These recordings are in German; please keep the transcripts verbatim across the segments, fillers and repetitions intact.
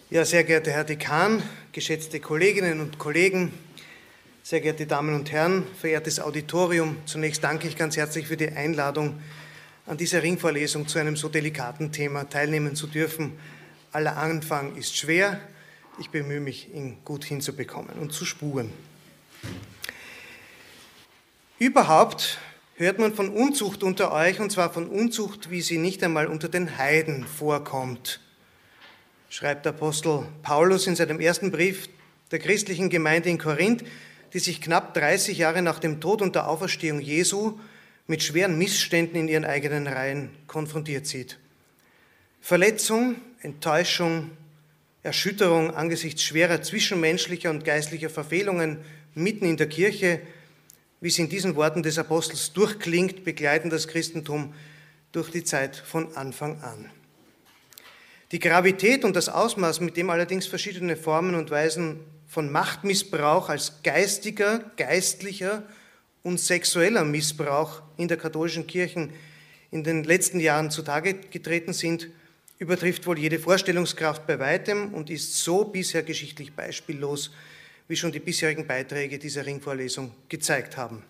Ja, sehr geehrter Herr Dekan, geschätzte Kolleginnen und Kollegen, sehr geehrte Damen und Herren, verehrtes Auditorium, zunächst danke ich ganz herzlich für die Einladung, an dieser Ringvorlesung zu einem so delikaten Thema teilnehmen zu dürfen. Aller Anfang ist schwer, ich bemühe mich, ihn gut hinzubekommen und zu spuren. Überhaupt hört man von Unzucht unter euch, und zwar von Unzucht, wie sie nicht einmal unter den Heiden vorkommt, schreibt der Apostel Paulus in seinem ersten Brief der christlichen Gemeinde in Korinth, die sich knapp dreißig Jahre nach dem Tod und der Auferstehung Jesu mit schweren Missständen in ihren eigenen Reihen konfrontiert sieht. Verletzung, Enttäuschung, Erschütterung angesichts schwerer zwischenmenschlicher und geistlicher Verfehlungen mitten in der Kirche, wie es in diesen Worten des Apostels durchklingt, begleiten das Christentum durch die Zeit von Anfang an. Die Gravität und das Ausmaß, mit dem allerdings verschiedene Formen und Weisen von Machtmissbrauch als geistiger, geistlicher und sexueller Missbrauch in der katholischen Kirche in den letzten Jahren zutage getreten sind, übertrifft wohl jede Vorstellungskraft bei weitem und ist so bisher geschichtlich beispiellos, wie schon die bisherigen Beiträge dieser Ringvorlesung gezeigt haben.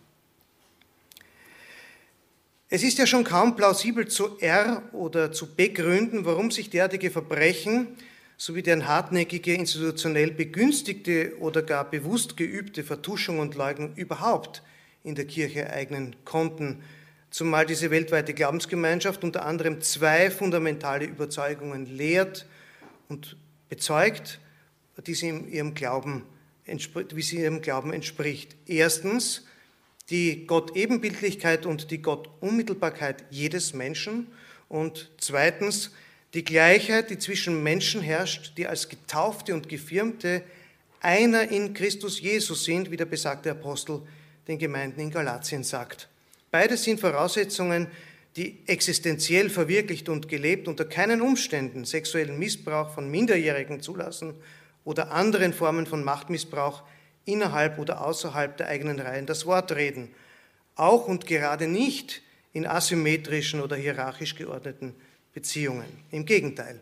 Es ist ja schon kaum plausibel zu er- oder zu begründen, warum sich derartige Verbrechen sowie deren hartnäckige, institutionell begünstigte oder gar bewusst geübte Vertuschung und Leugnung überhaupt in der Kirche ereignen konnten, zumal diese weltweite Glaubensgemeinschaft unter anderem zwei fundamentale Überzeugungen lehrt und bezeugt, die sie in ihrem Glauben, wie sie ihrem Glauben entspricht. Erstens, die Gott-Ebenbildlichkeit und die Gott-Unmittelbarkeit jedes Menschen und zweitens die Gleichheit, die zwischen Menschen herrscht, die als Getaufte und Gefirmte einer in Christus Jesus sind, wie der besagte Apostel den Gemeinden in Galatien sagt. Beides sind Voraussetzungen, die existenziell verwirklicht und gelebt unter keinen Umständen sexuellen Missbrauch von Minderjährigen zulassen oder anderen Formen von Machtmissbrauch innerhalb oder außerhalb der eigenen Reihen das Wort reden, auch und gerade nicht in asymmetrischen oder hierarchisch geordneten Beziehungen. Im Gegenteil.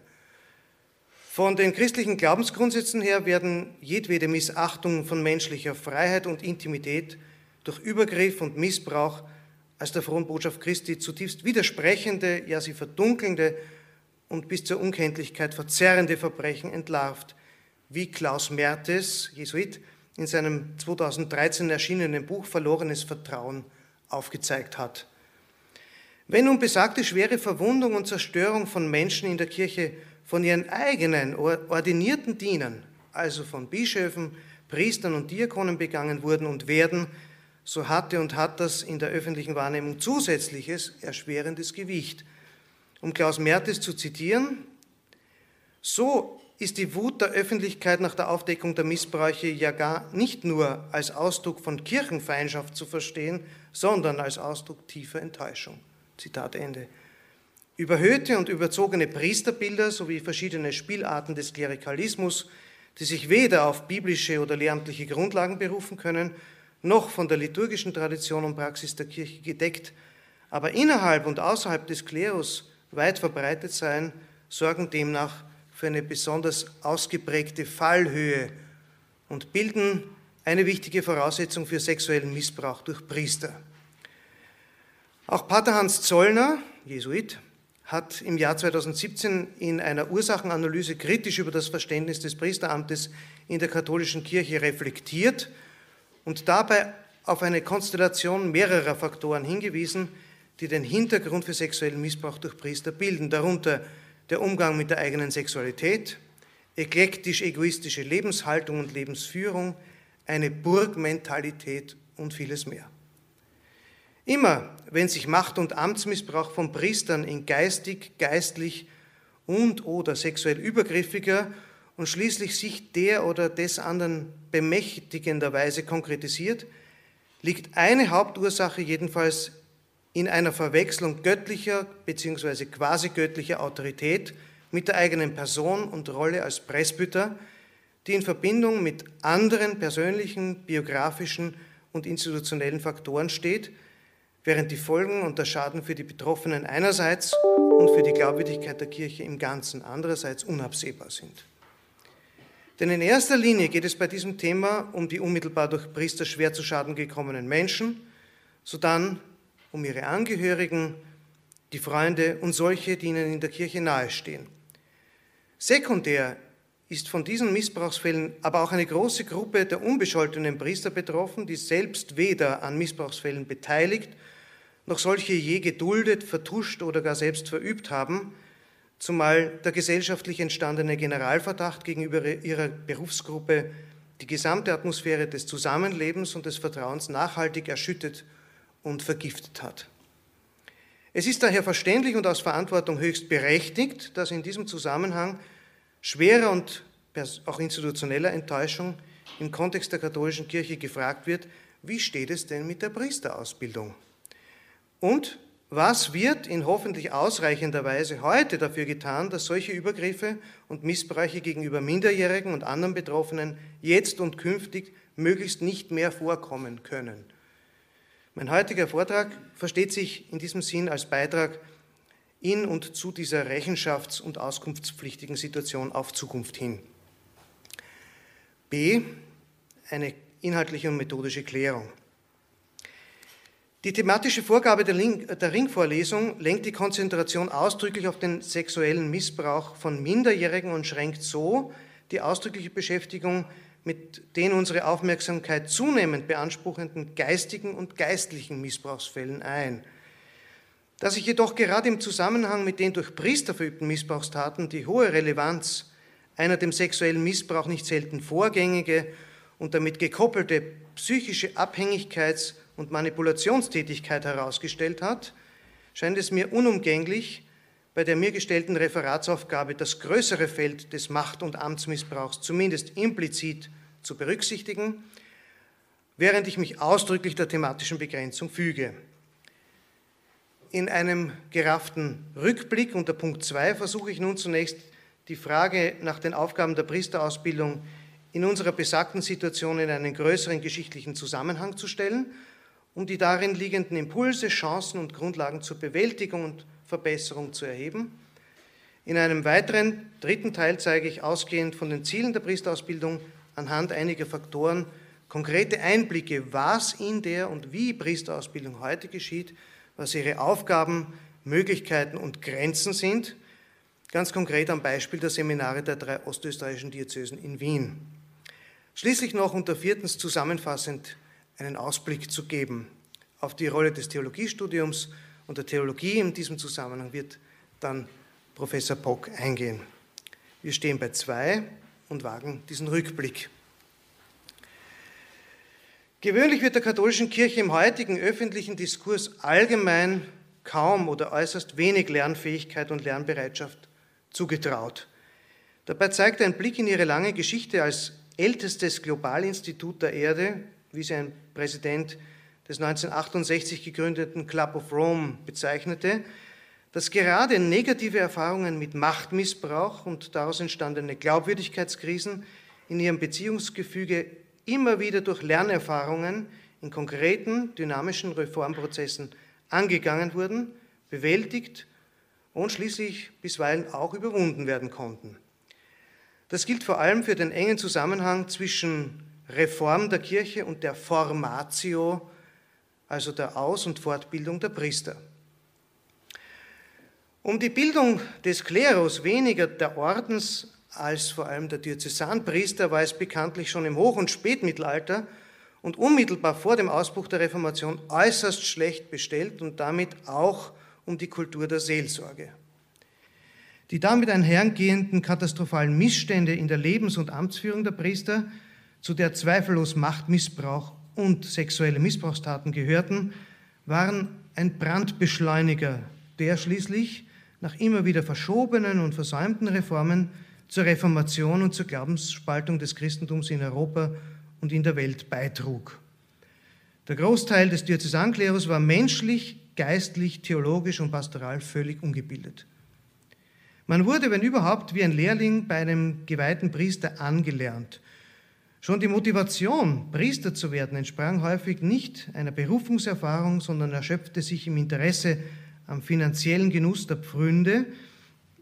Von den christlichen Glaubensgrundsätzen her werden jedwede Missachtung von menschlicher Freiheit und Intimität durch Übergriff und Missbrauch als der frohen Botschaft Christi zutiefst widersprechende, ja sie verdunkelnde und bis zur Unkenntlichkeit verzerrende Verbrechen entlarvt, wie Klaus Mertes, Jesuit, in seinem zweitausenddreizehn erschienenen Buch Verlorenes Vertrauen aufgezeigt hat. Wenn nun besagte schwere Verwundung und Zerstörung von Menschen in der Kirche von ihren eigenen ordinierten Dienern, also von Bischöfen, Priestern und Diakonen begangen wurden und werden, so hatte und hat das in der öffentlichen Wahrnehmung zusätzliches, erschwerendes Gewicht. Um Klaus Mertes zu zitieren, so ist die Wut der Öffentlichkeit nach der Aufdeckung der Missbräuche ja gar nicht nur als Ausdruck von Kirchenfeindschaft zu verstehen, sondern als Ausdruck tiefer Enttäuschung. Zitat Ende. Überhöhte und überzogene Priesterbilder sowie verschiedene Spielarten des Klerikalismus, die sich weder auf biblische oder lehramtliche Grundlagen berufen können, noch von der liturgischen Tradition und Praxis der Kirche gedeckt, aber innerhalb und außerhalb des Klerus weit verbreitet seien, sorgen demnach für eine besonders ausgeprägte Fallhöhe und bilden eine wichtige Voraussetzung für sexuellen Missbrauch durch Priester. Auch Pater Hans Zollner, Jesuit, hat im Jahr zweitausendsiebzehn in einer Ursachenanalyse kritisch über das Verständnis des Priesteramtes in der katholischen Kirche reflektiert und dabei auf eine Konstellation mehrerer Faktoren hingewiesen, die den Hintergrund für sexuellen Missbrauch durch Priester bilden, darunter der Umgang mit der eigenen Sexualität, eklektisch-egoistische Lebenshaltung und Lebensführung, eine Burgmentalität und vieles mehr. Immer, wenn sich Macht- und Amtsmissbrauch von Priestern in geistig, geistlich und oder sexuell übergriffiger und schließlich sich der oder des anderen bemächtigender Weise konkretisiert, liegt eine Hauptursache jedenfalls in einer Verwechslung göttlicher bzw. quasi göttlicher Autorität mit der eigenen Person und Rolle als Presbyter, die in Verbindung mit anderen persönlichen, biografischen und institutionellen Faktoren steht, während die Folgen und der Schaden für die Betroffenen einerseits und für die Glaubwürdigkeit der Kirche im Ganzen andererseits unabsehbar sind. Denn in erster Linie geht es bei diesem Thema um die unmittelbar durch Priester schwer zu Schaden gekommenen Menschen, sodann um ihre Angehörigen, die Freunde und solche, die ihnen in der Kirche nahestehen. Sekundär ist von diesen Missbrauchsfällen aber auch eine große Gruppe der unbescholtenen Priester betroffen, die selbst weder an Missbrauchsfällen beteiligt, noch solche je geduldet, vertuscht oder gar selbst verübt haben, zumal der gesellschaftlich entstandene Generalverdacht gegenüber ihrer Berufsgruppe die gesamte Atmosphäre des Zusammenlebens und des Vertrauens nachhaltig erschüttet und vergiftet hat. Es ist daher verständlich und aus Verantwortung höchst berechtigt, dass in diesem Zusammenhang schwerer und auch institutioneller Enttäuschung im Kontext der katholischen Kirche gefragt wird, wie steht es denn mit der Priesterausbildung? Und was wird in hoffentlich ausreichender Weise heute dafür getan, dass solche Übergriffe und Missbräuche gegenüber Minderjährigen und anderen Betroffenen jetzt und künftig möglichst nicht mehr vorkommen können? Mein heutiger Vortrag versteht sich in diesem Sinn als Beitrag in und zu dieser rechenschafts- und auskunftspflichtigen Situation auf Zukunft hin. B. Eine inhaltliche und methodische Klärung. Die thematische Vorgabe der, Link, der Ringvorlesung lenkt die Konzentration ausdrücklich auf den sexuellen Missbrauch von Minderjährigen und schränkt so die ausdrückliche Beschäftigung mit den unsere Aufmerksamkeit zunehmend beanspruchenden geistigen und geistlichen Missbrauchsfällen ein. Da sich jedoch gerade im Zusammenhang mit den durch Priester verübten Missbrauchstaten die hohe Relevanz einer dem sexuellen Missbrauch nicht selten vorgängige und damit gekoppelte psychische Abhängigkeits- und Manipulationstätigkeit herausgestellt hat, scheint es mir unumgänglich, bei der mir gestellten Referatsaufgabe das größere Feld des Macht- und Amtsmissbrauchs zumindest implizit zu berücksichtigen, während ich mich ausdrücklich der thematischen Begrenzung füge. In einem gerafften Rückblick unter Punkt zwei versuche ich nun zunächst die Frage nach den Aufgaben der Priesterausbildung in unserer besagten Situation in einen größeren geschichtlichen Zusammenhang zu stellen, um die darin liegenden Impulse, Chancen und Grundlagen zur Bewältigung und Verbesserung zu erheben. In einem weiteren, dritten Teil zeige ich ausgehend von den Zielen der Priesterausbildung anhand einiger Faktoren konkrete Einblicke, was in der und wie Priesterausbildung heute geschieht, was ihre Aufgaben, Möglichkeiten und Grenzen sind, ganz konkret am Beispiel der Seminare der drei ostösterreichischen Diözesen in Wien. Schließlich noch unter viertens zusammenfassend einen Ausblick zu geben auf die Rolle des Theologiestudiums und der Theologie. In diesem Zusammenhang wird dann Professor Pock eingehen. Wir stehen bei zwei und wagen diesen Rückblick. Gewöhnlich wird der katholischen Kirche im heutigen öffentlichen Diskurs allgemein kaum oder äußerst wenig Lernfähigkeit und Lernbereitschaft zugetraut. Dabei zeigt ein Blick in ihre lange Geschichte als ältestes Globalinstitut der Erde, wie sie ein Präsident des neunzehnhundertachtundsechzig gegründeten Club of Rome bezeichnete, dass gerade negative Erfahrungen mit Machtmissbrauch und daraus entstandene Glaubwürdigkeitskrisen in ihrem Beziehungsgefüge immer wieder durch Lernerfahrungen in konkreten, dynamischen Reformprozessen angegangen wurden, bewältigt und schließlich bisweilen auch überwunden werden konnten. Das gilt vor allem für den engen Zusammenhang zwischen Reform der Kirche und der Formatio, also der Aus- und Fortbildung der Priester. Um die Bildung des Klerus, weniger der Ordens- als vor allem der Diözesanpriester, war es bekanntlich schon im Hoch- und Spätmittelalter und unmittelbar vor dem Ausbruch der Reformation äußerst schlecht bestellt und damit auch um die Kultur der Seelsorge. Die damit einhergehenden katastrophalen Missstände in der Lebens- und Amtsführung der Priester, zu der zweifellos Machtmissbrauch und sexuelle Missbrauchstaten gehörten, waren ein Brandbeschleuniger, der schließlich nach immer wieder verschobenen und versäumten Reformen zur Reformation und zur Glaubensspaltung des Christentums in Europa und in der Welt beitrug. Der Großteil des Diözesanklerus war menschlich, geistlich, theologisch und pastoral völlig ungebildet. Man wurde, wenn überhaupt, wie ein Lehrling bei einem geweihten Priester angelernt. Schon die Motivation, Priester zu werden, entsprang häufig nicht einer Berufungserfahrung, sondern erschöpfte sich im Interesse am finanziellen Genuss der Pfründe,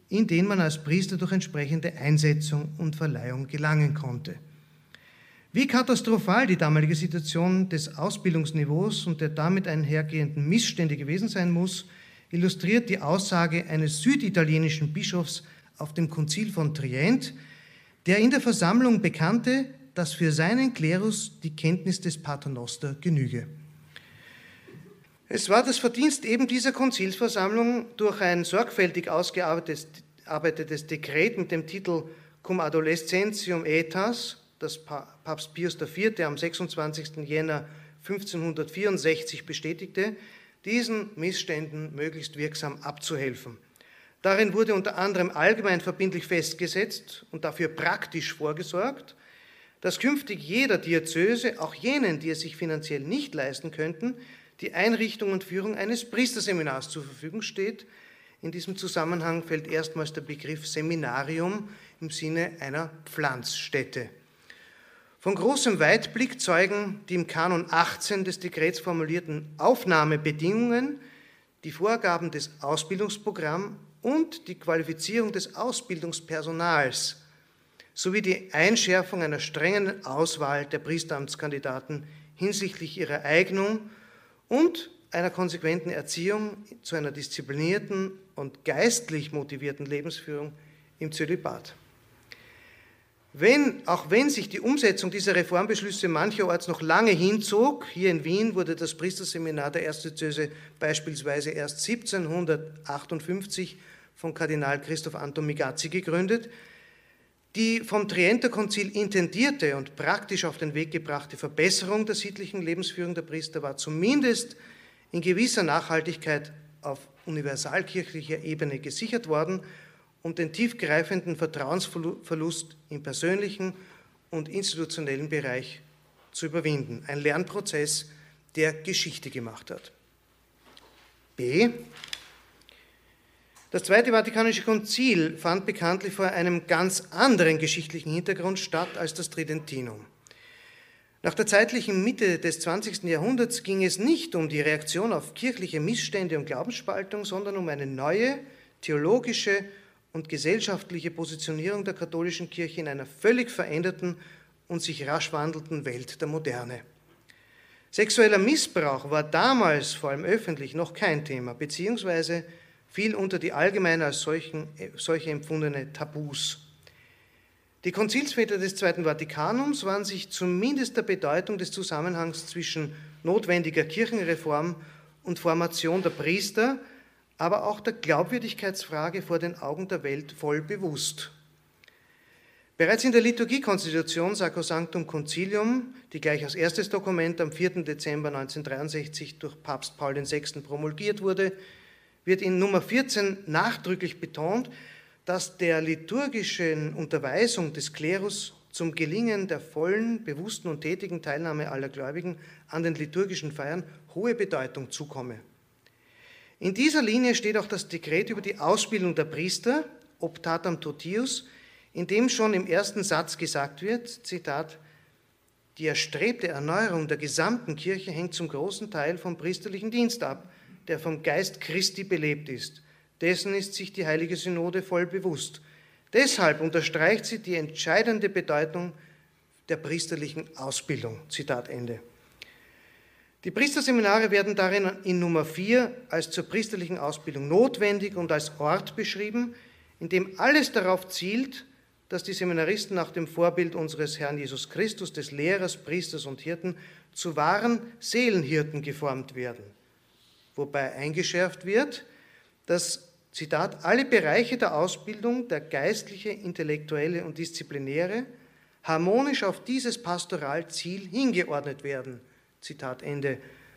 in den man als Priester durch entsprechende Einsetzung und Verleihung gelangen konnte. Wie katastrophal die damalige Situation des Ausbildungsniveaus und der damit einhergehenden Missstände gewesen sein muss, illustriert die Aussage eines süditalienischen Bischofs auf dem Konzil von Trient, der in der Versammlung bekannte, dass für seinen Klerus die Kenntnis des Paternoster genüge. Es war das Verdienst eben dieser Konzilsversammlung, durch ein sorgfältig ausgearbeitetes Dekret mit dem Titel Cum Adolescentium Aetas, das Papst Pius der Vierte am sechsundzwanzigsten Jänner fünfzehnhundertvierundsechzig bestätigte, diesen Missständen möglichst wirksam abzuhelfen. Darin wurde unter anderem allgemein verbindlich festgesetzt und dafür praktisch vorgesorgt, dass künftig jeder Diözese, auch jenen, die es sich finanziell nicht leisten könnten, die Einrichtung und Führung eines Priesterseminars zur Verfügung steht. In diesem Zusammenhang fällt erstmals der Begriff Seminarium im Sinne einer Pflanzstätte. Von großem Weitblick zeugen die im Kanon achtzehn des Dekrets formulierten Aufnahmebedingungen, die Vorgaben des Ausbildungsprogramms und die Qualifizierung des Ausbildungspersonals sowie die Einschärfung einer strengen Auswahl der Priesteramtskandidaten hinsichtlich ihrer Eignung und einer konsequenten Erziehung zu einer disziplinierten und geistlich motivierten Lebensführung im Zölibat. Wenn, auch wenn sich die Umsetzung dieser Reformbeschlüsse mancherorts noch lange hinzog, hier in Wien wurde das Priesterseminar der Erzdiözese beispielsweise erst siebzehnhundertachtundfünfzig von Kardinal Christoph Anton Migazzi gegründet, die vom Trienter Konzil intendierte und praktisch auf den Weg gebrachte Verbesserung der sittlichen Lebensführung der Priester war zumindest in gewisser Nachhaltigkeit auf universalkirchlicher Ebene gesichert worden, um den tiefgreifenden Vertrauensverlust im persönlichen und institutionellen Bereich zu überwinden. Ein Lernprozess, der Geschichte gemacht hat. B. Das Zweite Vatikanische Konzil fand bekanntlich vor einem ganz anderen geschichtlichen Hintergrund statt als das Tridentinum. Nach der zeitlichen Mitte des zwanzigsten Jahrhunderts ging es nicht um die Reaktion auf kirchliche Missstände und Glaubensspaltung, sondern um eine neue theologische und gesellschaftliche Positionierung der katholischen Kirche in einer völlig veränderten und sich rasch wandelnden Welt der Moderne. Sexueller Missbrauch war damals, vor allem öffentlich, noch kein Thema, beziehungsweise fiel unter die allgemein als solchen, solche empfundene Tabus. Die Konzilsväter des Zweiten Vatikanums waren sich zumindest der Bedeutung des Zusammenhangs zwischen notwendiger Kirchenreform und Formation der Priester, aber auch der Glaubwürdigkeitsfrage vor den Augen der Welt voll bewusst. Bereits in der Liturgiekonstitution Sacrosanctum Concilium, die gleich als erstes Dokument am vierten Dezember neunzehnhundertdreiundsechzig durch Papst Paul der Sechste promulgiert wurde, wird in Nummer vierzehn nachdrücklich betont, dass der liturgischen Unterweisung des Klerus zum Gelingen der vollen, bewussten und tätigen Teilnahme aller Gläubigen an den liturgischen Feiern hohe Bedeutung zukomme. In dieser Linie steht auch das Dekret über die Ausbildung der Priester, Optatam Totius, in dem schon im ersten Satz gesagt wird, Zitat, die erstrebte Erneuerung der gesamten Kirche hängt zum großen Teil vom priesterlichen Dienst ab, der vom Geist Christi belebt ist. Dessen ist sich die Heilige Synode voll bewusst. Deshalb unterstreicht sie die entscheidende Bedeutung der priesterlichen Ausbildung. Zitat Ende. Die Priesterseminare werden darin in Nummer vier als zur priesterlichen Ausbildung notwendig und als Ort beschrieben, in dem alles darauf zielt, dass die Seminaristen nach dem Vorbild unseres Herrn Jesus Christus, des Lehrers, Priesters und Hirten, zu wahren Seelenhirten geformt werden. Wobei eingeschärft wird, dass, Zitat, alle Bereiche der Ausbildung, der geistliche, intellektuelle und disziplinäre, harmonisch auf dieses Pastoralziel hingeordnet werden. Zitat Ende.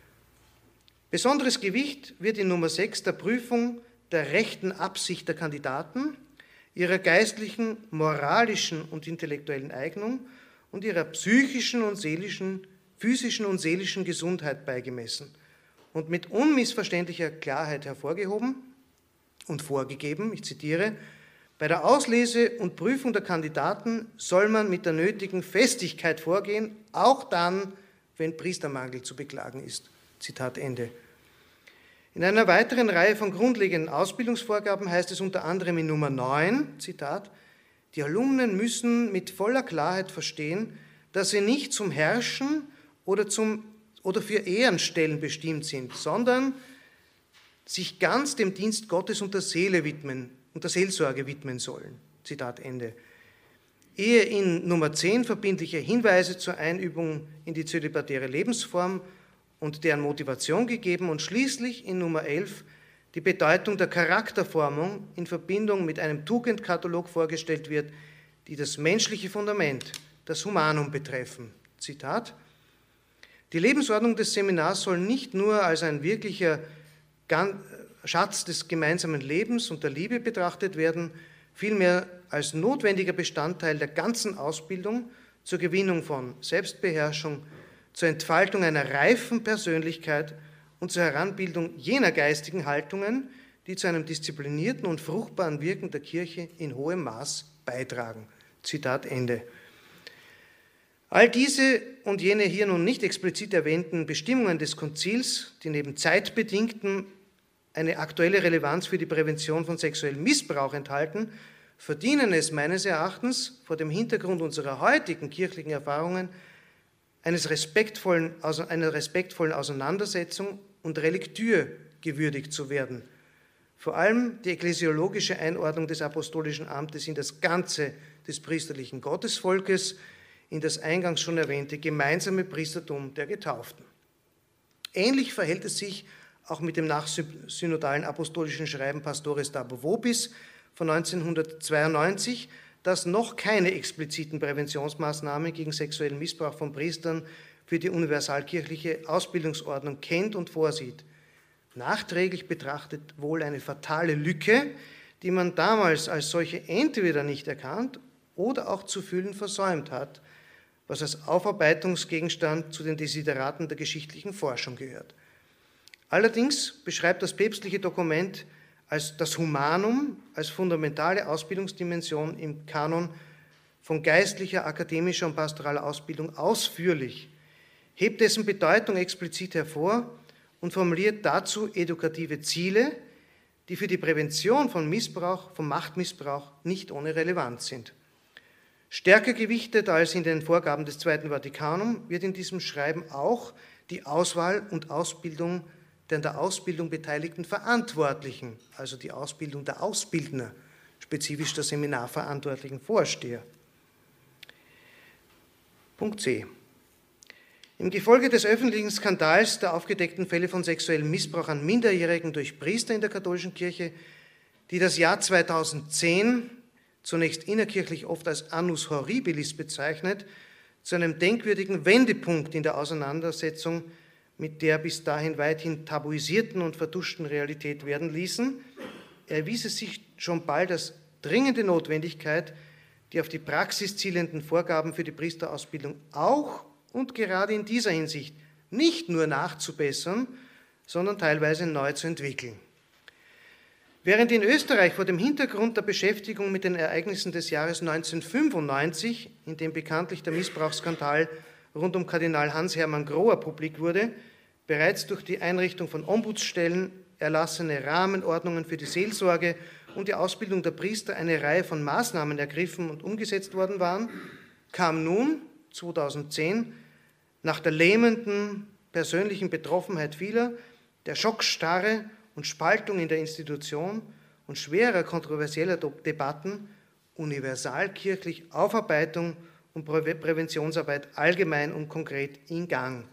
Besonderes Gewicht wird in Nummer sechs der Prüfung der rechten Absicht der Kandidaten, ihrer geistlichen, moralischen und intellektuellen Eignung und ihrer psychischen und seelischen, physischen und seelischen Gesundheit beigemessen und mit unmissverständlicher Klarheit hervorgehoben und vorgegeben, ich zitiere, bei der Auslese und Prüfung der Kandidaten soll man mit der nötigen Festigkeit vorgehen, auch dann, wenn Priestermangel zu beklagen ist. Zitat Ende. In einer weiteren Reihe von grundlegenden Ausbildungsvorgaben heißt es unter anderem in Nummer neun, Zitat, die Alumnen müssen mit voller Klarheit verstehen, dass sie nicht zum Herrschen oder, zum, oder für Ehrenstellen bestimmt sind, sondern sich ganz dem Dienst Gottes und der Seele widmen und der Seelsorge widmen sollen. Zitat Ende. Ehe in Nummer zehn verbindliche Hinweise zur Einübung in die zölibatäre Lebensform und deren Motivation gegeben und schließlich in Nummer elf die Bedeutung der Charakterformung in Verbindung mit einem Tugendkatalog vorgestellt wird, die das menschliche Fundament, das Humanum betreffen. Zitat: Die Lebensordnung des Seminars soll nicht nur als ein wirklicher Schatz des gemeinsamen Lebens und der Liebe betrachtet werden, vielmehr als notwendiger Bestandteil der ganzen Ausbildung zur Gewinnung von Selbstbeherrschung, zur Entfaltung einer reifen Persönlichkeit und zur Heranbildung jener geistigen Haltungen, die zu einem disziplinierten und fruchtbaren Wirken der Kirche in hohem Maß beitragen. Zitat Ende. All diese und jene hier nun nicht explizit erwähnten Bestimmungen des Konzils, die neben zeitbedingtem eine aktuelle Relevanz für die Prävention von sexuellem Missbrauch enthalten, verdienen es meines Erachtens vor dem Hintergrund unserer heutigen kirchlichen Erfahrungen eines respektvollen, einer respektvollen Auseinandersetzung und Reliktür gewürdigt zu werden. Vor allem die ekklesiologische Einordnung des apostolischen Amtes in das Ganze des priesterlichen Gottesvolkes, in das eingangs schon erwähnte gemeinsame Priestertum der Getauften. Ähnlich verhält es sich auch mit dem nachsynodalen apostolischen Schreiben Pastores Dabo Vobis von neunzehnhundertzweiundneunzig, das noch keine expliziten Präventionsmaßnahmen gegen sexuellen Missbrauch von Priestern für die universalkirchliche Ausbildungsordnung kennt und vorsieht. Nachträglich betrachtet wohl eine fatale Lücke, die man damals als solche entweder nicht erkannt oder auch zu fühlen versäumt hat, was als Aufarbeitungsgegenstand zu den Desideraten der geschichtlichen Forschung gehört. Allerdings beschreibt das päpstliche Dokument als das Humanum als fundamentale Ausbildungsdimension im Kanon von geistlicher, akademischer und pastoraler Ausbildung ausführlich, hebt dessen Bedeutung explizit hervor und formuliert dazu edukative Ziele, die für die Prävention von Missbrauch, von Machtmissbrauch nicht ohne Relevanz sind. Stärker gewichtet als in den Vorgaben des Zweiten Vatikanum wird in diesem Schreiben auch die Auswahl und Ausbildung der an der Ausbildung beteiligten Verantwortlichen, also die Ausbildung der Ausbildner, spezifisch der seminarverantwortlichen Vorsteher. Punkt C. Im Gefolge des öffentlichen Skandals der aufgedeckten Fälle von sexuellem Missbrauch an Minderjährigen durch Priester in der katholischen Kirche, die das Jahr zweitausendzehn, zunächst innerkirchlich oft als Annus Horribilis bezeichnet, zu einem denkwürdigen Wendepunkt in der Auseinandersetzung mit der bis dahin weithin tabuisierten und verduschten Realität werden ließen, erwies es sich schon bald als dringende Notwendigkeit, die auf die Praxis zielenden Vorgaben für die Priesterausbildung auch und gerade in dieser Hinsicht nicht nur nachzubessern, sondern teilweise neu zu entwickeln. Während in Österreich vor dem Hintergrund der Beschäftigung mit den Ereignissen des Jahres neunzehnhundertfünfundneunzig, in dem bekanntlich der Missbrauchsskandal rund um Kardinal Hans-Hermann Grohr publik wurde, bereits durch die Einrichtung von Ombudsstellen, erlassene Rahmenordnungen für die Seelsorge und die Ausbildung der Priester eine Reihe von Maßnahmen ergriffen und umgesetzt worden waren, kam nun, zweitausendzehn, nach der lähmenden persönlichen Betroffenheit vieler, der Schockstarre und Spaltung in der Institution und schwerer kontroversieller Debatten universalkirchlich Aufarbeitung und Präventionsarbeit allgemein und konkret in Gang.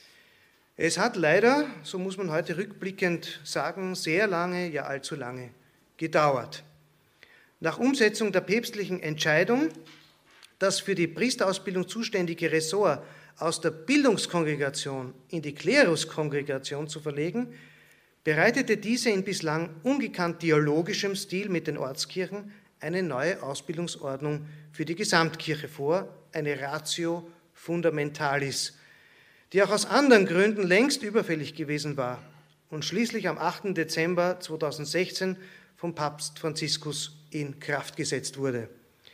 Es hat leider, so muss man heute rückblickend sagen, sehr lange, ja allzu lange gedauert. Nach Umsetzung der päpstlichen Entscheidung, das für die Priesterausbildung zuständige Ressort aus der Bildungskongregation in die Kleruskongregation zu verlegen, bereitete diese in bislang ungekannt dialogischem Stil mit den Ortskirchen eine neue Ausbildungsordnung für die Gesamtkirche vor, eine Ratio Fundamentalis, die auch aus anderen Gründen längst überfällig gewesen war und schließlich am achten Dezember zweitausendsechzehn vom Papst Franziskus in Kraft gesetzt wurde.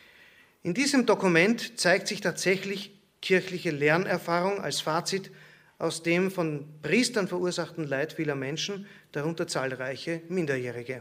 In diesem Dokument zeigt sich tatsächlich kirchliche Lernerfahrung als Fazit aus dem von Priestern verursachten Leid vieler Menschen, darunter zahlreiche Minderjährige.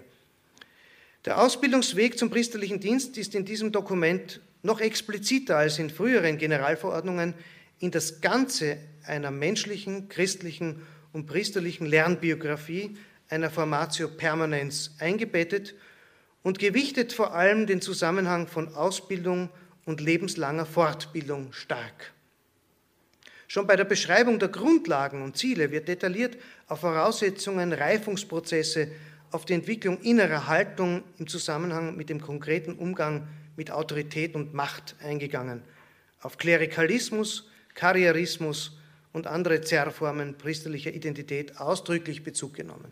Der Ausbildungsweg zum priesterlichen Dienst ist in diesem Dokument noch expliziter als in früheren Generalverordnungen in das Ganze einer menschlichen, christlichen und priesterlichen Lernbiografie, einer Formatio Permanens eingebettet und gewichtet vor allem den Zusammenhang von Ausbildung und lebenslanger Fortbildung stark. Schon bei der Beschreibung der Grundlagen und Ziele wird detailliert auf Voraussetzungen, Reifungsprozesse, auf die Entwicklung innerer Haltung im Zusammenhang mit dem konkreten Umgang mit Autorität und Macht eingegangen, auf Klerikalismus, Karrierismus und andere Zerrformen priesterlicher Identität ausdrücklich Bezug genommen.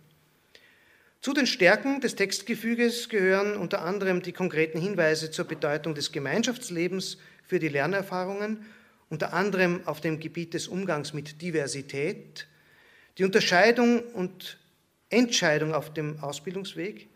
Zu den Stärken des Textgefüges gehören unter anderem die konkreten Hinweise zur Bedeutung des Gemeinschaftslebens für die Lernerfahrungen, unter anderem auf dem Gebiet des Umgangs mit Diversität, die Unterscheidung und Entscheidung auf dem Ausbildungsweg,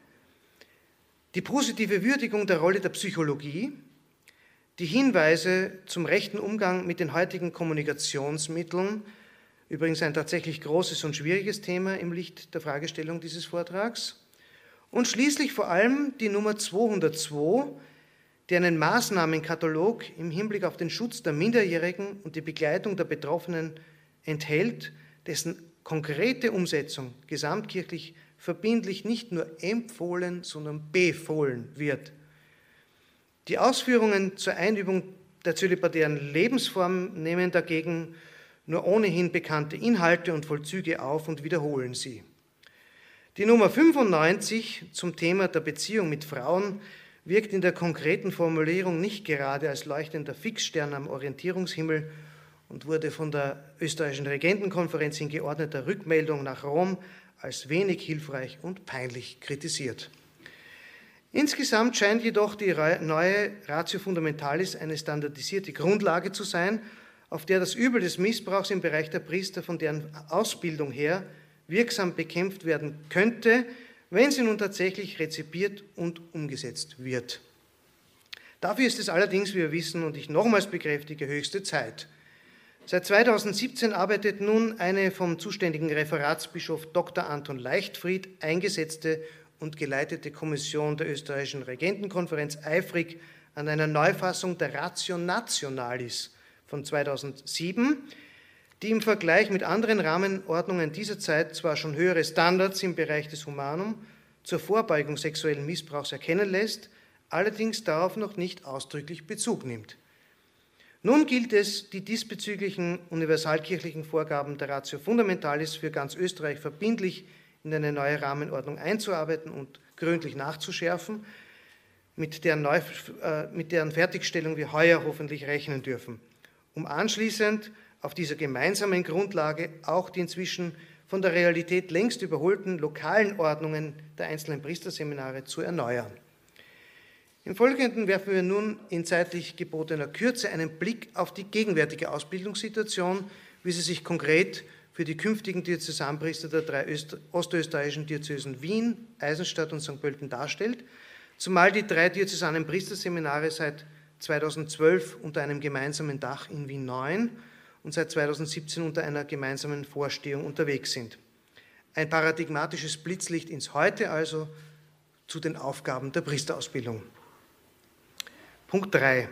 die positive Würdigung der Rolle der Psychologie, die Hinweise zum rechten Umgang mit den heutigen Kommunikationsmitteln, übrigens ein tatsächlich großes und schwieriges Thema im Licht der Fragestellung dieses Vortrags, und schließlich vor allem die Nummer zweihundertzwei, die einen Maßnahmenkatalog im Hinblick auf den Schutz der Minderjährigen und die Begleitung der Betroffenen enthält, dessen konkrete Umsetzung gesamtkirchlich verbindlich nicht nur empfohlen, sondern befohlen wird. Die Ausführungen zur Einübung der zölibatären Lebensform nehmen dagegen nur ohnehin bekannte Inhalte und Vollzüge auf und wiederholen sie. Die Nummer fünfundneunzig zum Thema der Beziehung mit Frauen wirkt in der konkreten Formulierung nicht gerade als leuchtender Fixstern am Orientierungshimmel und wurde von der österreichischen Regentenkonferenz in geordneter Rückmeldung nach Rom als wenig hilfreich und peinlich kritisiert. Insgesamt scheint jedoch die neue Ratio Fundamentalis eine standardisierte Grundlage zu sein, auf der das Übel des Missbrauchs im Bereich der Priester von deren Ausbildung her wirksam bekämpft werden könnte, wenn sie nun tatsächlich rezipiert und umgesetzt wird. Dafür ist es allerdings, wie wir wissen und ich nochmals bekräftige, höchste Zeit. Seit zweitausendsiebzehn arbeitet nun eine vom zuständigen Referatsbischof Doktor Anton Leichtfried eingesetzte und geleitete Kommission der österreichischen Regentenkonferenz eifrig an einer Neufassung der Ratio Nationalis von zweitausendsieben, die im Vergleich mit anderen Rahmenordnungen dieser Zeit zwar schon höhere Standards im Bereich des Humanum zur Vorbeugung sexuellen Missbrauchs erkennen lässt, allerdings darauf noch nicht ausdrücklich Bezug nimmt. Nun gilt es, die diesbezüglichen universalkirchlichen Vorgaben der Ratio Fundamentalis für ganz Österreich verbindlich in eine neue Rahmenordnung einzuarbeiten und gründlich nachzuschärfen, mit deren, Neu, äh, mit deren Fertigstellung wir heuer hoffentlich rechnen dürfen, um anschließend auf dieser gemeinsamen Grundlage auch die inzwischen von der Realität längst überholten lokalen Ordnungen der einzelnen Priesterseminare zu erneuern. Im Folgenden werfen wir nun in zeitlich gebotener Kürze einen Blick auf die gegenwärtige Ausbildungssituation, wie sie sich konkret für die künftigen Diözesanpriester der drei ostösterreichischen Diözesen Wien, Eisenstadt und Sankt Pölten darstellt, zumal die drei diözesanen Priesterseminare seit zweitausendzwölf unter einem gemeinsamen Dach in Wien neun und seit zweitausendsiebzehn unter einer gemeinsamen Vorstehung unterwegs sind. Ein paradigmatisches Blitzlicht ins Heute also zu den Aufgaben der Priesterausbildung. Punkt drei.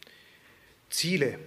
Ziele.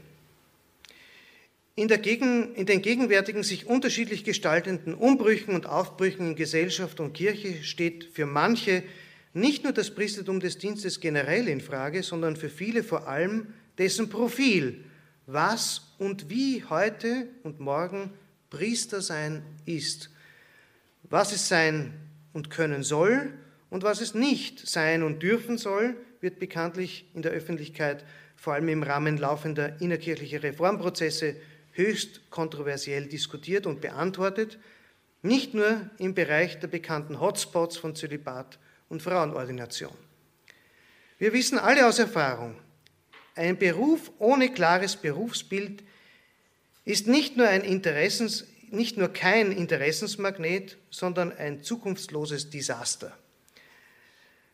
In, der Gegen, in den gegenwärtigen sich unterschiedlich gestaltenden Umbrüchen und Aufbrüchen in Gesellschaft und Kirche steht für manche nicht nur das Priestertum des Dienstes generell in Frage, sondern für viele vor allem dessen Profil, was und wie heute und morgen Priester sein ist, was es sein und können soll und was es nicht sein und dürfen soll, wird bekanntlich in der Öffentlichkeit, vor allem im Rahmen laufender innerkirchlicher Reformprozesse, höchst kontroversiell diskutiert und beantwortet, nicht nur im Bereich der bekannten Hotspots von Zölibat und Frauenordination. Wir wissen alle aus Erfahrung, ein Beruf ohne klares Berufsbild ist nicht nur, ein Interessens, nicht nur kein Interessensmagnet, sondern ein zukunftsloses Desaster.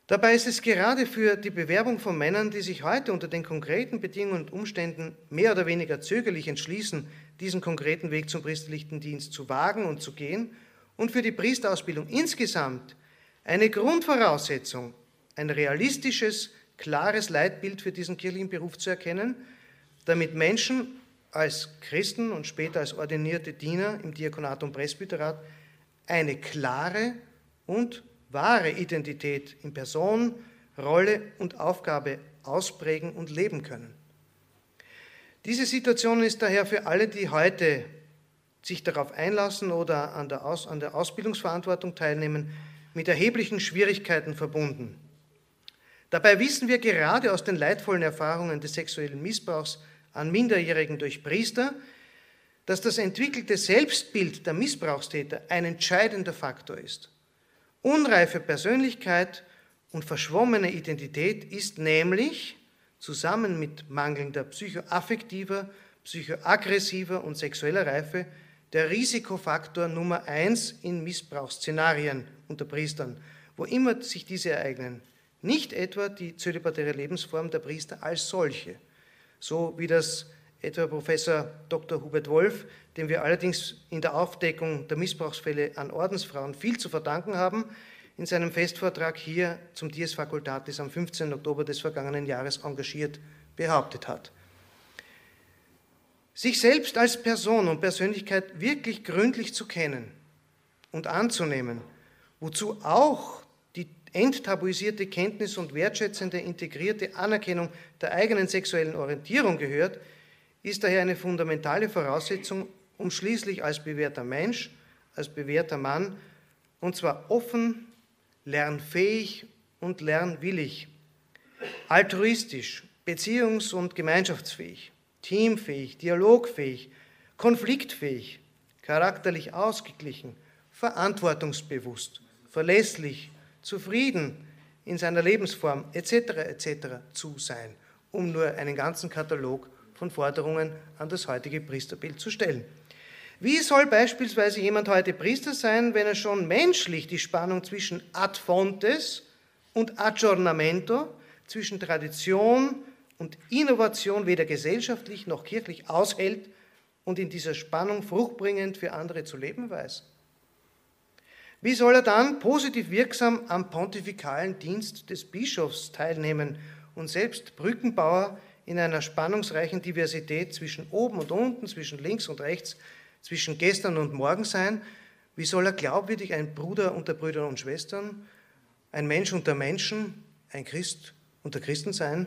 Dabei ist es gerade für die Bewerbung von Männern, die sich heute unter den konkreten Bedingungen und Umständen mehr oder weniger zögerlich entschließen, diesen konkreten Weg zum priesterlichen Dienst zu wagen und zu gehen, und für die Priesterausbildung insgesamt eine Grundvoraussetzung, ein realistisches, klares Leitbild für diesen kirchlichen Beruf zu erkennen, damit Menschen als Christen und später als ordinierte Diener im Diakonat und Presbyterat eine klare und wahre Identität in Person, Rolle und Aufgabe ausprägen und leben können. Diese Situation ist daher für alle, die heute sich darauf einlassen oder an der, Aus, an der Ausbildungsverantwortung teilnehmen, mit erheblichen Schwierigkeiten verbunden. Dabei wissen wir gerade aus den leidvollen Erfahrungen des sexuellen Missbrauchs an Minderjährigen durch Priester, dass das entwickelte Selbstbild der Missbrauchstäter ein entscheidender Faktor ist. Unreife Persönlichkeit und verschwommene Identität ist nämlich zusammen mit mangelnder psychoaffektiver, psychoaggressiver und sexueller Reife der Risikofaktor Nummer eins in Missbrauchsszenarien unter Priestern, wo immer sich diese ereignen. Nicht etwa die zölibatäre Lebensform der Priester als solche, so wie das etwa Professor Doktor Hubert Wolf, dem wir allerdings in der Aufdeckung der Missbrauchsfälle an Ordensfrauen viel zu verdanken haben, in seinem Festvortrag hier zum Dies Facultatis am fünfzehnten Oktober des vergangenen Jahres engagiert behauptet hat. Sich selbst als Person und Persönlichkeit wirklich gründlich zu kennen und anzunehmen, wozu auch die enttabuisierte Kenntnis und wertschätzende, integrierte Anerkennung der eigenen sexuellen Orientierung gehört, ist daher eine fundamentale Voraussetzung, um schließlich als bewährter Mensch, als bewährter Mann, und zwar offen, lernfähig und lernwillig, altruistisch, beziehungs- und gemeinschaftsfähig, teamfähig, dialogfähig, konfliktfähig, charakterlich ausgeglichen, verantwortungsbewusst, verlässlich, zufrieden in seiner Lebensform et cetera et cetera zu sein, um nur einen ganzen Katalog von Forderungen an das heutige Priesterbild zu stellen. Wie soll beispielsweise jemand heute Priester sein, wenn er schon menschlich die Spannung zwischen ad fontes und aggiornamento, zwischen Tradition und Innovation weder gesellschaftlich noch kirchlich aushält und in dieser Spannung fruchtbringend für andere zu leben weiß? Wie soll er dann positiv wirksam am pontifikalen Dienst des Bischofs teilnehmen und selbst Brückenbauer in einer spannungsreichen Diversität zwischen oben und unten, zwischen links und rechts, zwischen gestern und morgen sein? Wie soll er glaubwürdig ein Bruder unter Brüdern und Schwestern, ein Mensch unter Menschen, ein Christ unter Christen sein?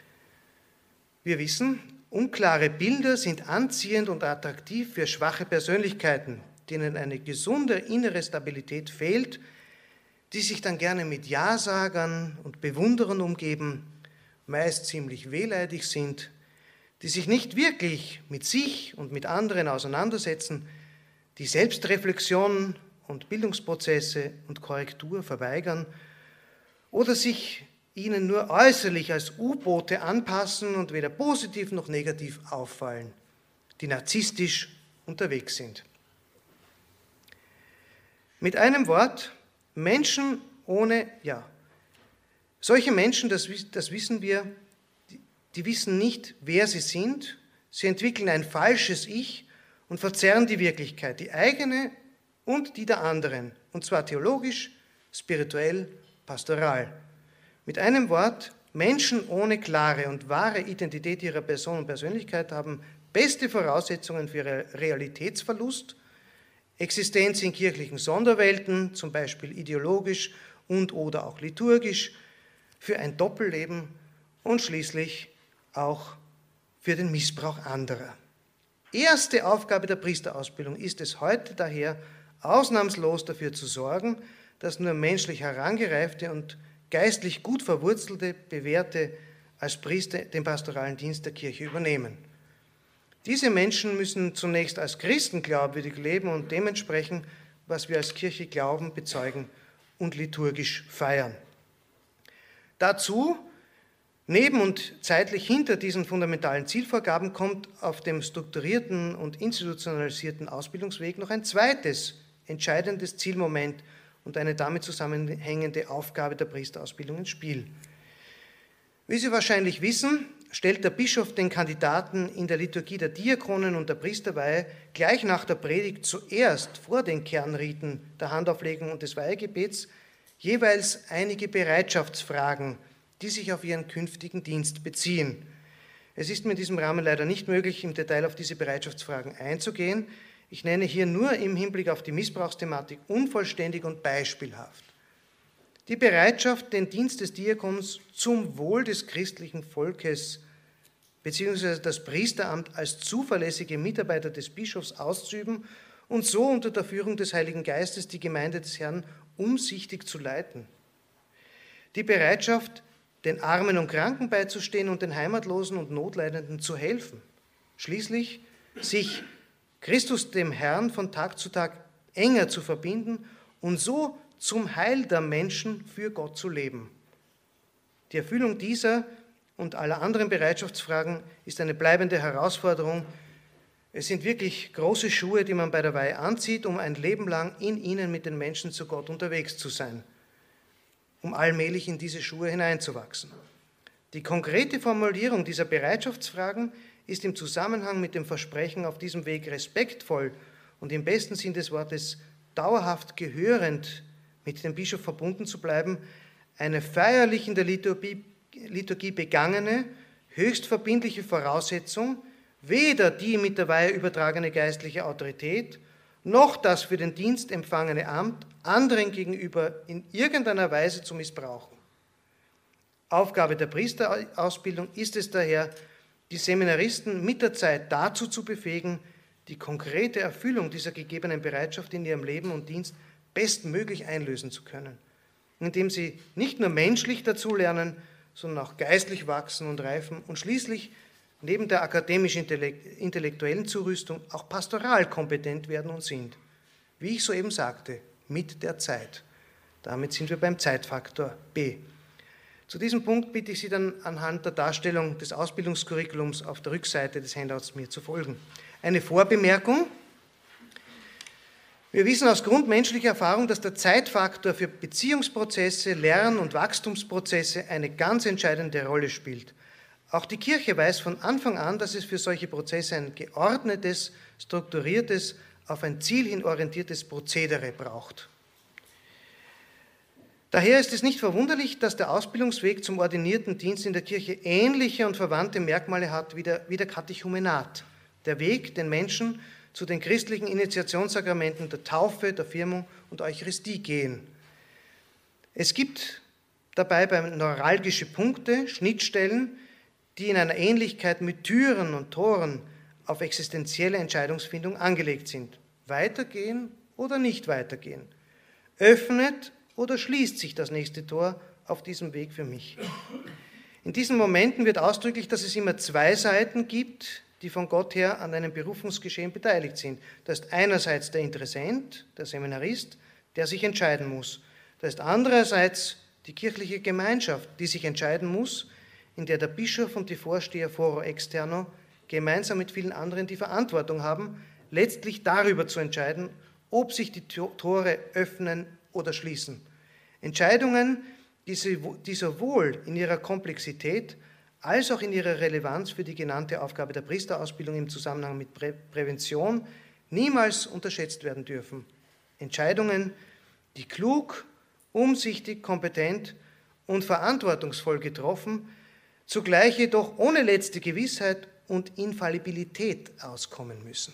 Wir wissen, unklare Bilder sind anziehend und attraktiv für schwache Persönlichkeiten, denen eine gesunde innere Stabilität fehlt, die sich dann gerne mit Ja-Sagern und Bewunderern umgeben, meist ziemlich wehleidig sind, die sich nicht wirklich mit sich und mit anderen auseinandersetzen, die Selbstreflexion und Bildungsprozesse und Korrektur verweigern oder sich ihnen nur äußerlich als U-Boote anpassen und weder positiv noch negativ auffallen, die narzisstisch unterwegs sind. Mit einem Wort, Menschen ohne Ja. Solche Menschen, das, das wissen wir, die, die wissen nicht, wer sie sind. Sie entwickeln ein falsches Ich und verzerren die Wirklichkeit, die eigene und die der anderen, und zwar theologisch, spirituell, pastoral. Mit einem Wort, Menschen ohne klare und wahre Identität ihrer Person und Persönlichkeit haben beste Voraussetzungen für Realitätsverlust, Existenz in kirchlichen Sonderwelten, zum Beispiel ideologisch und oder auch liturgisch, für ein Doppelleben und schließlich auch für den Missbrauch anderer. Erste Aufgabe der Priesterausbildung ist es heute daher, ausnahmslos dafür zu sorgen, dass nur menschlich herangereifte und geistlich gut verwurzelte Bewährte als Priester den pastoralen Dienst der Kirche übernehmen. Diese Menschen müssen zunächst als Christen glaubwürdig leben und dementsprechend, was wir als Kirche glauben, bezeugen und liturgisch feiern. Dazu, neben und zeitlich hinter diesen fundamentalen Zielvorgaben, kommt auf dem strukturierten und institutionalisierten Ausbildungsweg noch ein zweites entscheidendes Zielmoment, und eine damit zusammenhängende Aufgabe der Priesterausbildung ins Spiel. Wie Sie wahrscheinlich wissen, stellt der Bischof den Kandidaten in der Liturgie der Diakonen und der Priesterweihe gleich nach der Predigt zuerst vor den Kernriten der Handauflegung und des Weihegebets jeweils einige Bereitschaftsfragen, die sich auf ihren künftigen Dienst beziehen. Es ist mir in diesem Rahmen leider nicht möglich, im Detail auf diese Bereitschaftsfragen einzugehen. Ich nenne hier nur im Hinblick auf die Missbrauchsthematik unvollständig und beispielhaft. Die Bereitschaft, den Dienst des Diakons zum Wohl des christlichen Volkes bzw. das Priesteramt als zuverlässige Mitarbeiter des Bischofs auszuüben und so unter der Führung des Heiligen Geistes die Gemeinde des Herrn umsichtig zu leiten. Die Bereitschaft, den Armen und Kranken beizustehen und den Heimatlosen und Notleidenden zu helfen. Schließlich sich Christus dem Herrn von Tag zu Tag enger zu verbinden und so zum Heil der Menschen für Gott zu leben. Die Erfüllung dieser und aller anderen Bereitschaftsfragen ist eine bleibende Herausforderung. Es sind wirklich große Schuhe, die man bei der Weihe anzieht, um ein Leben lang in ihnen mit den Menschen zu Gott unterwegs zu sein, um allmählich in diese Schuhe hineinzuwachsen. Die konkrete Formulierung dieser Bereitschaftsfragen ist im Zusammenhang mit dem Versprechen, auf diesem Weg respektvoll und im besten Sinn des Wortes dauerhaft gehörend mit dem Bischof verbunden zu bleiben, eine feierlich in der Liturgie, Liturgie begangene, höchst verbindliche Voraussetzung, weder die mit der Weihe übertragene geistliche Autorität, noch das für den Dienst empfangene Amt anderen gegenüber in irgendeiner Weise zu missbrauchen. Aufgabe der Priesterausbildung ist es daher, die Seminaristen mit der Zeit dazu zu befähigen, die konkrete Erfüllung dieser gegebenen Bereitschaft in ihrem Leben und Dienst bestmöglich einlösen zu können, indem sie nicht nur menschlich dazulernen, sondern auch geistlich wachsen und reifen und schließlich neben der akademisch-intellektuellen Zurüstung auch pastoral kompetent werden und sind. Wie ich soeben sagte, mit der Zeit. Damit sind wir beim Zeitfaktor B. Zu diesem Punkt bitte ich Sie dann anhand der Darstellung des Ausbildungscurriculums auf der Rückseite des Handouts mir zu folgen. Eine Vorbemerkung. Wir wissen aus grundmenschlicher Erfahrung, dass der Zeitfaktor für Beziehungsprozesse, Lern- und Wachstumsprozesse eine ganz entscheidende Rolle spielt. Auch die Kirche weiß von Anfang an, dass es für solche Prozesse ein geordnetes, strukturiertes, auf ein Ziel hin orientiertes Prozedere braucht. Daher ist es nicht verwunderlich, dass der Ausbildungsweg zum ordinierten Dienst in der Kirche ähnliche und verwandte Merkmale hat wie der, wie der Katechumenat, der Weg, den Menschen zu den christlichen Initiationssakramenten der Taufe, der Firmung und Eucharistie gehen. Es gibt dabei neuralgische Punkte, Schnittstellen, die in einer Ähnlichkeit mit Türen und Toren auf existenzielle Entscheidungsfindung angelegt sind. Weitergehen oder nicht weitergehen? Öffnet oder schließt sich das nächste Tor auf diesem Weg für mich? In diesen Momenten wird ausdrücklich, dass es immer zwei Seiten gibt, die von Gott her an einem Berufungsgeschehen beteiligt sind. Das ist einerseits der Interessent, der Seminarist, der sich entscheiden muss. Das ist andererseits die kirchliche Gemeinschaft, die sich entscheiden muss, in der der Bischof und die Vorsteher foro externo gemeinsam mit vielen anderen die Verantwortung haben, letztlich darüber zu entscheiden, ob sich die Tore öffnen oder schließen. Entscheidungen, die sowohl in ihrer Komplexität als auch in ihrer Relevanz für die genannte Aufgabe der Priesterausbildung im Zusammenhang mit Prä- Prävention niemals unterschätzt werden dürfen. Entscheidungen, die klug, umsichtig, kompetent und verantwortungsvoll getroffen, zugleich jedoch ohne letzte Gewissheit und Infallibilität auskommen müssen.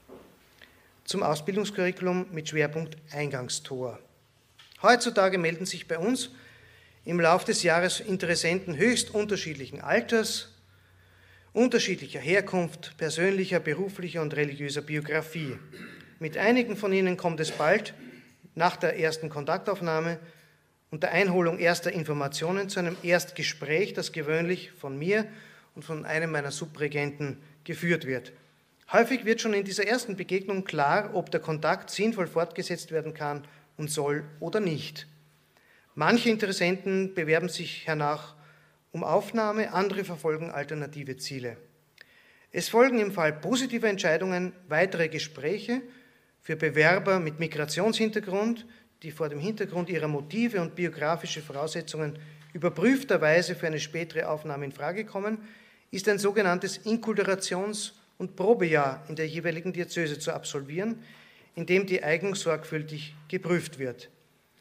Zum Ausbildungscurriculum mit Schwerpunkt Eingangstor. Heutzutage melden sich bei uns im Laufe des Jahres Interessenten höchst unterschiedlichen Alters, unterschiedlicher Herkunft, persönlicher, beruflicher und religiöser Biografie. Mit einigen von ihnen kommt es bald nach der ersten Kontaktaufnahme und der Einholung erster Informationen zu einem Erstgespräch, das gewöhnlich von mir und von einem meiner Subregenten geführt wird. Häufig wird schon in dieser ersten Begegnung klar, ob der Kontakt sinnvoll fortgesetzt werden kann und soll oder nicht. Manche Interessenten bewerben sich hernach um Aufnahme, andere verfolgen alternative Ziele. Es folgen im Fall positiver Entscheidungen weitere Gespräche für Bewerber mit Migrationshintergrund, die vor dem Hintergrund ihrer Motive und biografische Voraussetzungen überprüfterweise für eine spätere Aufnahme in Frage kommen, ist ein sogenanntes Inkulturations- und Probejahr in der jeweiligen Diözese zu absolvieren, in dem die Eignung sorgfältig geprüft wird.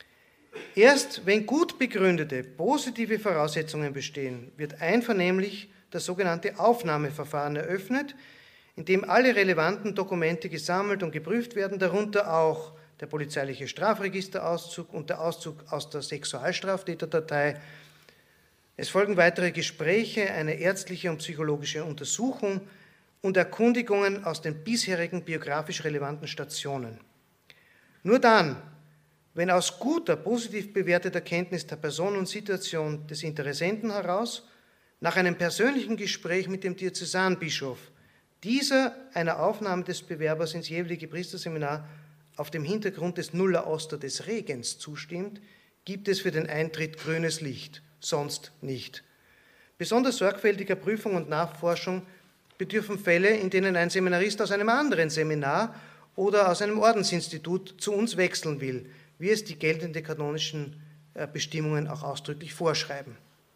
Erst wenn gut begründete, positive Voraussetzungen bestehen, wird einvernehmlich das sogenannte Aufnahmeverfahren eröffnet, in dem alle relevanten Dokumente gesammelt und geprüft werden, darunter auch der polizeiliche Strafregisterauszug und der Auszug aus der Sexualstraftäterdatei. Es folgen weitere Gespräche, eine ärztliche und psychologische Untersuchung und Erkundigungen aus den bisherigen biografisch relevanten Stationen. Nur dann, wenn aus guter, positiv bewerteter Kenntnis der Person und Situation des Interessenten heraus, nach einem persönlichen Gespräch mit dem Diözesanbischof, dieser einer Aufnahme des Bewerbers ins jeweilige Priesterseminar auf dem Hintergrund des Nulla Oster des Regens zustimmt, gibt es für den Eintritt grünes Licht, sonst nicht. Besonders sorgfältiger Prüfung und Nachforschung bedürfen Fälle, in denen ein Seminarist aus einem anderen Seminar oder aus einem Ordensinstitut zu uns wechseln will, wie es die geltenden kanonischen Bestimmungen auch ausdrücklich vorschreiben.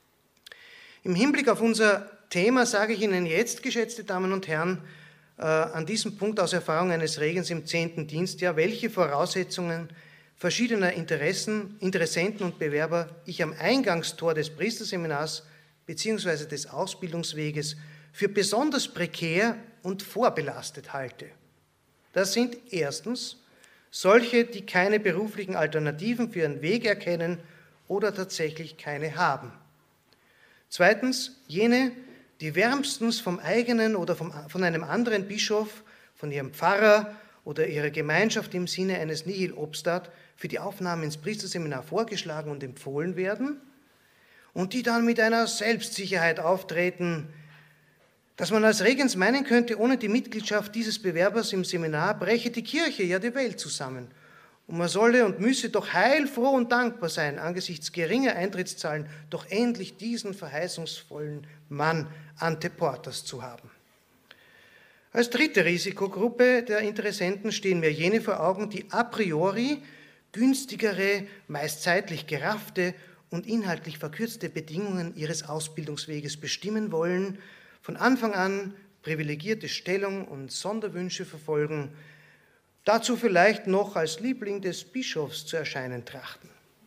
Im Hinblick auf unser Thema sage ich Ihnen jetzt, geschätzte Damen und Herren, äh, an diesem Punkt aus Erfahrung eines Regens im zehnten Dienstjahr, welche Voraussetzungen verschiedener Interessen, Interessenten und Bewerber ich am Eingangstor des Priesterseminars bzw. des Ausbildungsweges für besonders prekär und vorbelastet halte. Das sind erstens solche, die keine beruflichen Alternativen für ihren Weg erkennen oder tatsächlich keine haben. Zweitens jene, die wärmstens vom eigenen oder vom, von einem anderen Bischof, von ihrem Pfarrer oder ihrer Gemeinschaft im Sinne eines Nihil obstat für die Aufnahme ins Priesterseminar vorgeschlagen und empfohlen werden und die dann mit einer Selbstsicherheit auftreten, dass man als Regens meinen könnte, ohne die Mitgliedschaft dieses Bewerbers im Seminar breche die Kirche, ja die Welt zusammen. Und man solle und müsse doch heilfroh und dankbar sein, angesichts geringer Eintrittszahlen doch endlich diesen verheißungsvollen Mann ante portas zu haben. Als dritte Risikogruppe der Interessenten stehen mir jene vor Augen, die a priori günstigere, meist zeitlich geraffte und inhaltlich verkürzte Bedingungen ihres Ausbildungsweges bestimmen wollen, von Anfang an privilegierte Stellung und Sonderwünsche verfolgen, dazu vielleicht noch als Liebling des Bischofs zu erscheinen trachten.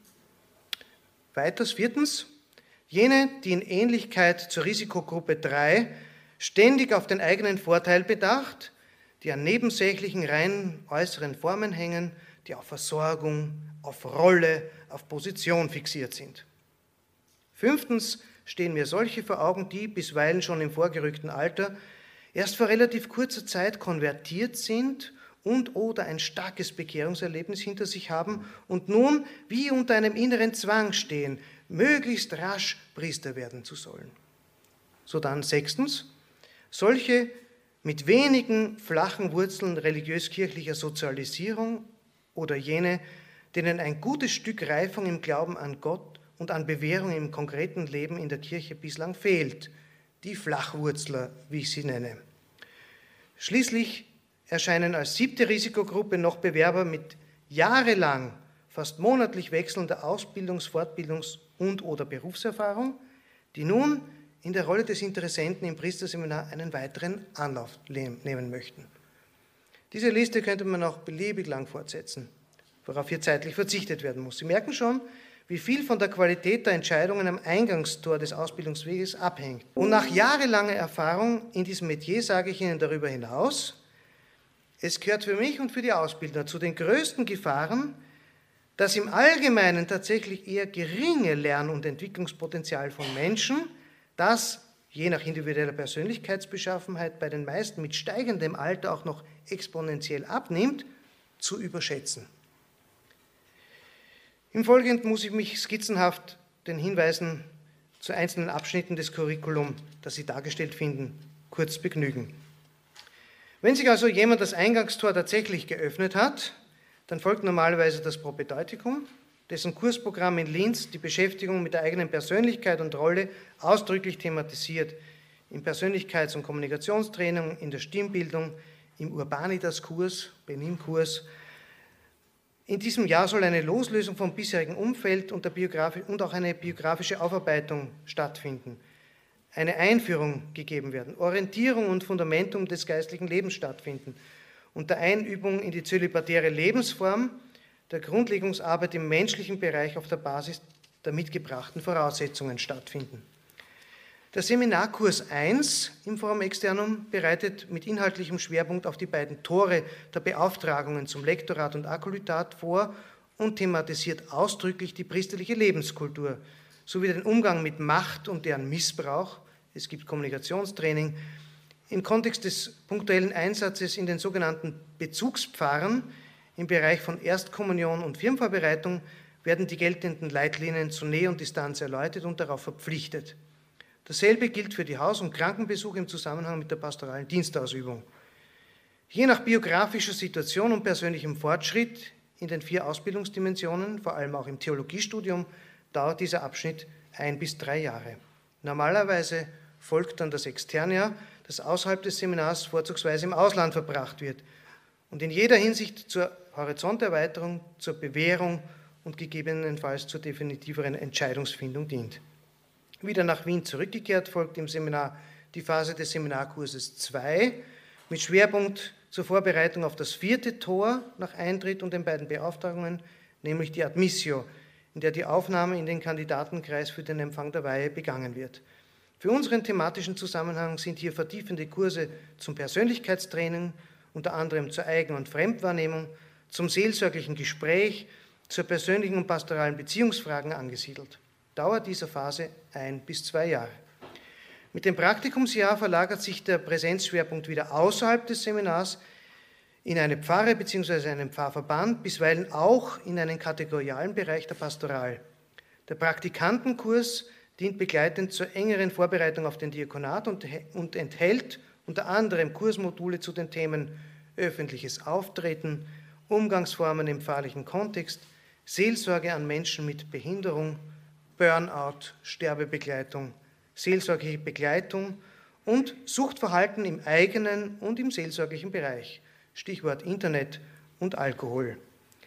Weiters viertens, jene, die in Ähnlichkeit zur Risikogruppe drei ständig auf den eigenen Vorteil bedacht, die an nebensächlichen rein äußeren Formen hängen, die auf Versorgung, auf Rolle, auf Position fixiert sind. Fünftens stehen mir solche vor Augen, die bisweilen schon im vorgerückten Alter erst vor relativ kurzer Zeit konvertiert sind und oder ein starkes Bekehrungserlebnis hinter sich haben und nun wie unter einem inneren Zwang stehen, möglichst rasch Priester werden zu sollen. Sodann sechstens, solche mit wenigen flachen Wurzeln religiös-kirchlicher Sozialisierung oder jene, denen ein gutes Stück Reifung im Glauben an Gott und an Bewährung im konkreten Leben in der Kirche bislang fehlt, die Flachwurzler, wie ich sie nenne. Schließlich erscheinen als siebte Risikogruppe noch Bewerber mit jahrelang, fast monatlich wechselnder Ausbildungs-, Fortbildungs- und oder Berufserfahrung, die nun in der Rolle des Interessenten im Priesterseminar einen weiteren Anlauf nehmen möchten. Diese Liste könnte man auch beliebig lang fortsetzen, worauf hier zeitlich verzichtet werden muss. Sie merken schon, wie viel von der Qualität der Entscheidungen am Eingangstor des Ausbildungsweges abhängt. Und nach jahrelanger Erfahrung in diesem Metier sage ich Ihnen darüber hinaus, es gehört für mich und für die Ausbildner zu den größten Gefahren, dass im Allgemeinen tatsächlich eher geringe Lern- und Entwicklungspotenzial von Menschen, das je nach individueller Persönlichkeitsbeschaffenheit bei den meisten mit steigendem Alter auch noch exponentiell abnimmt, zu überschätzen. Im Folgenden muss ich mich skizzenhaft den Hinweisen zu einzelnen Abschnitten des Curriculum, das Sie dargestellt finden, kurz begnügen. Wenn sich also jemand das Eingangstor tatsächlich geöffnet hat, dann folgt normalerweise das Propedeutikum, dessen Kursprogramm in Linz die Beschäftigung mit der eigenen Persönlichkeit und Rolle ausdrücklich thematisiert, im Persönlichkeits- und Kommunikationstraining, in der Stimmbildung, im Urbanitas-Kurs, Benin-Kurs, In diesem Jahr soll eine Loslösung vom bisherigen Umfeld und, der Biografi- und auch eine biografische Aufarbeitung stattfinden, eine Einführung gegeben werden, Orientierung und Fundamentum des geistlichen Lebens stattfinden, unter Einübung in die zölibatäre Lebensform, der Grundlegungsarbeit im menschlichen Bereich auf der Basis der mitgebrachten Voraussetzungen stattfinden. Der Seminarkurs eins im Forum Externum bereitet mit inhaltlichem Schwerpunkt auf die beiden Tore der Beauftragungen zum Lektorat und Akolytat vor und thematisiert ausdrücklich die priesterliche Lebenskultur sowie den Umgang mit Macht und deren Missbrauch. Es gibt Kommunikationstraining. Im Kontext des punktuellen Einsatzes in den sogenannten Bezugspfarren im Bereich von Erstkommunion und Firmenvorbereitung werden die geltenden Leitlinien zu Nähe und Distanz erläutert und darauf verpflichtet. Dasselbe gilt für die Haus- und Krankenbesuche im Zusammenhang mit der pastoralen Dienstausübung. Je nach biografischer Situation und persönlichem Fortschritt in den vier Ausbildungsdimensionen, vor allem auch im Theologiestudium, dauert dieser Abschnitt ein bis drei Jahre. Normalerweise folgt dann das Externjahr, das außerhalb des Seminars vorzugsweise im Ausland verbracht wird und in jeder Hinsicht zur Horizonterweiterung, zur Bewährung und gegebenenfalls zur definitiveren Entscheidungsfindung dient. Wieder nach Wien zurückgekehrt folgt im Seminar die Phase des Seminarkurses zwei mit Schwerpunkt zur Vorbereitung auf das vierte Tor nach Eintritt und den beiden Beauftragungen, nämlich die Admissio, in der die Aufnahme in den Kandidatenkreis für den Empfang der Weihe begangen wird. Für unseren thematischen Zusammenhang sind hier vertiefende Kurse zum Persönlichkeitstraining, unter anderem zur Eigen- und Fremdwahrnehmung, zum seelsorglichen Gespräch, zur persönlichen und pastoralen Beziehungsfragen angesiedelt. Dauer dieser Phase ein bis zwei Jahre. Mit dem Praktikumsjahr verlagert sich der Präsenzschwerpunkt wieder außerhalb des Seminars in eine Pfarre bzw. einen Pfarrverband, bisweilen auch in einen kategorialen Bereich der Pastoral. Der Praktikantenkurs dient begleitend zur engeren Vorbereitung auf den Diakonat und, und enthält unter anderem Kursmodule zu den Themen öffentliches Auftreten, Umgangsformen im pfarrlichen Kontext, Seelsorge an Menschen mit Behinderung, Burnout, Sterbebegleitung, seelsorgliche Begleitung und Suchtverhalten im eigenen und im seelsorglichen Bereich, Stichwort Internet und Alkohol.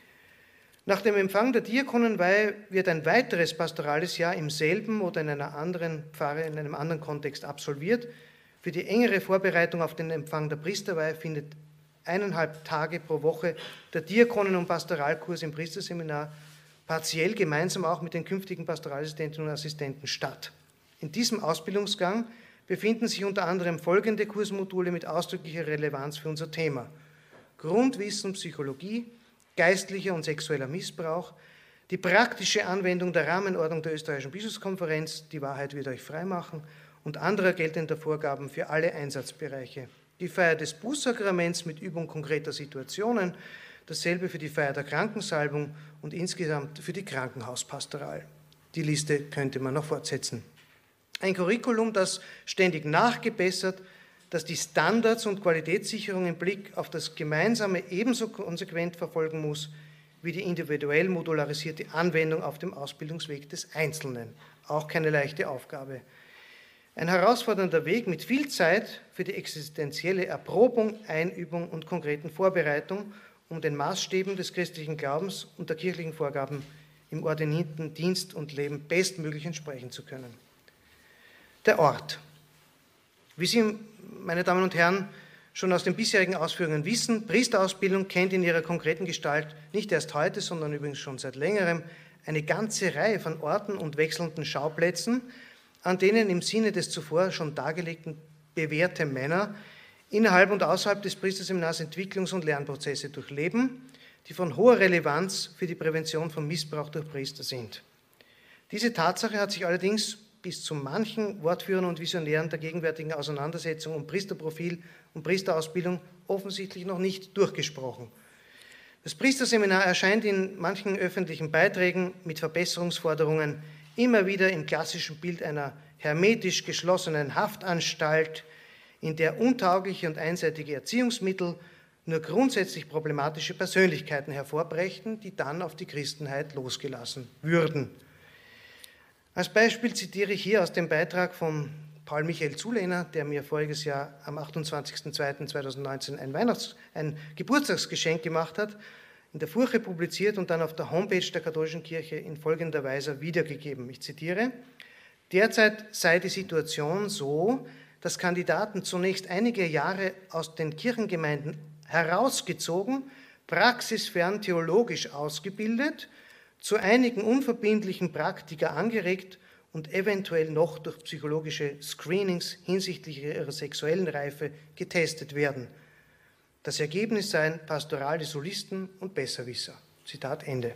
Nach dem Empfang der Diakonenweihe wird ein weiteres pastorales Jahr im selben oder in einer anderen Pfarre, in einem anderen Kontext absolviert. Für die engere Vorbereitung auf den Empfang der Priesterweihe findet eineinhalb Tage pro Woche der Diakonen- und Pastoralkurs im Priesterseminar partiell gemeinsam auch mit den künftigen Pastoralassistenten und Assistenten statt. In diesem Ausbildungsgang befinden sich unter anderem folgende Kursmodule mit ausdrücklicher Relevanz für unser Thema: Grundwissen Psychologie, geistlicher und sexueller Missbrauch, die praktische Anwendung der Rahmenordnung der Österreichischen Bischofskonferenz, die Wahrheit wird euch freimachen, und anderer geltender Vorgaben für alle Einsatzbereiche. Die Feier des Bußsakraments mit Übung konkreter Situationen, dasselbe für die Feier der Krankensalbung und insgesamt für die Krankenhauspastoral. Die Liste könnte man noch fortsetzen. Ein Curriculum, das ständig nachgebessert, das die Standards und Qualitätssicherung im Blick auf das Gemeinsame ebenso konsequent verfolgen muss, wie die individuell modularisierte Anwendung auf dem Ausbildungsweg des Einzelnen. Auch keine leichte Aufgabe. Ein herausfordernder Weg mit viel Zeit für die existenzielle Erprobung, Einübung und konkreten Vorbereitung, um den Maßstäben des christlichen Glaubens und der kirchlichen Vorgaben im ordinierten Dienst und Leben bestmöglich entsprechen zu können. Der Ort. Wie Sie, meine Damen und Herren, schon aus den bisherigen Ausführungen wissen, Priesterausbildung kennt in ihrer konkreten Gestalt nicht erst heute, sondern übrigens schon seit längerem eine ganze Reihe von Orten und wechselnden Schauplätzen, an denen im Sinne des zuvor schon dargelegten bewährte Männer innerhalb und außerhalb des Priesterseminars Entwicklungs- und Lernprozesse durchleben, die von hoher Relevanz für die Prävention von Missbrauch durch Priester sind. Diese Tatsache hat sich allerdings bis zu manchen Wortführern und Visionären der gegenwärtigen Auseinandersetzung um Priesterprofil und Priesterausbildung offensichtlich noch nicht durchgesprochen. Das Priesterseminar erscheint in manchen öffentlichen Beiträgen mit Verbesserungsforderungen immer wieder im klassischen Bild einer hermetisch geschlossenen Haftanstalt, in der untaugliche und einseitige Erziehungsmittel nur grundsätzlich problematische Persönlichkeiten hervorbrächten, die dann auf die Christenheit losgelassen würden. Als Beispiel zitiere ich hier aus dem Beitrag von Paul Michael Zulehner, der mir voriges Jahr am achtundzwanzigsten zweiten zweitausendneunzehn ein, Weihnachts-, ein Geburtstagsgeschenk gemacht hat. in der Furche publiziert und dann auf der Homepage der katholischen Kirche in folgender Weise wiedergegeben. Ich zitiere: Derzeit sei die Situation so, dass Kandidaten zunächst einige Jahre aus den Kirchengemeinden herausgezogen, praxisfern theologisch ausgebildet, zu einigen unverbindlichen Praktika angeregt und eventuell noch durch psychologische Screenings hinsichtlich ihrer sexuellen Reife getestet werden. Das Ergebnis seien pastorale Solisten und Besserwisser. Zitat Ende.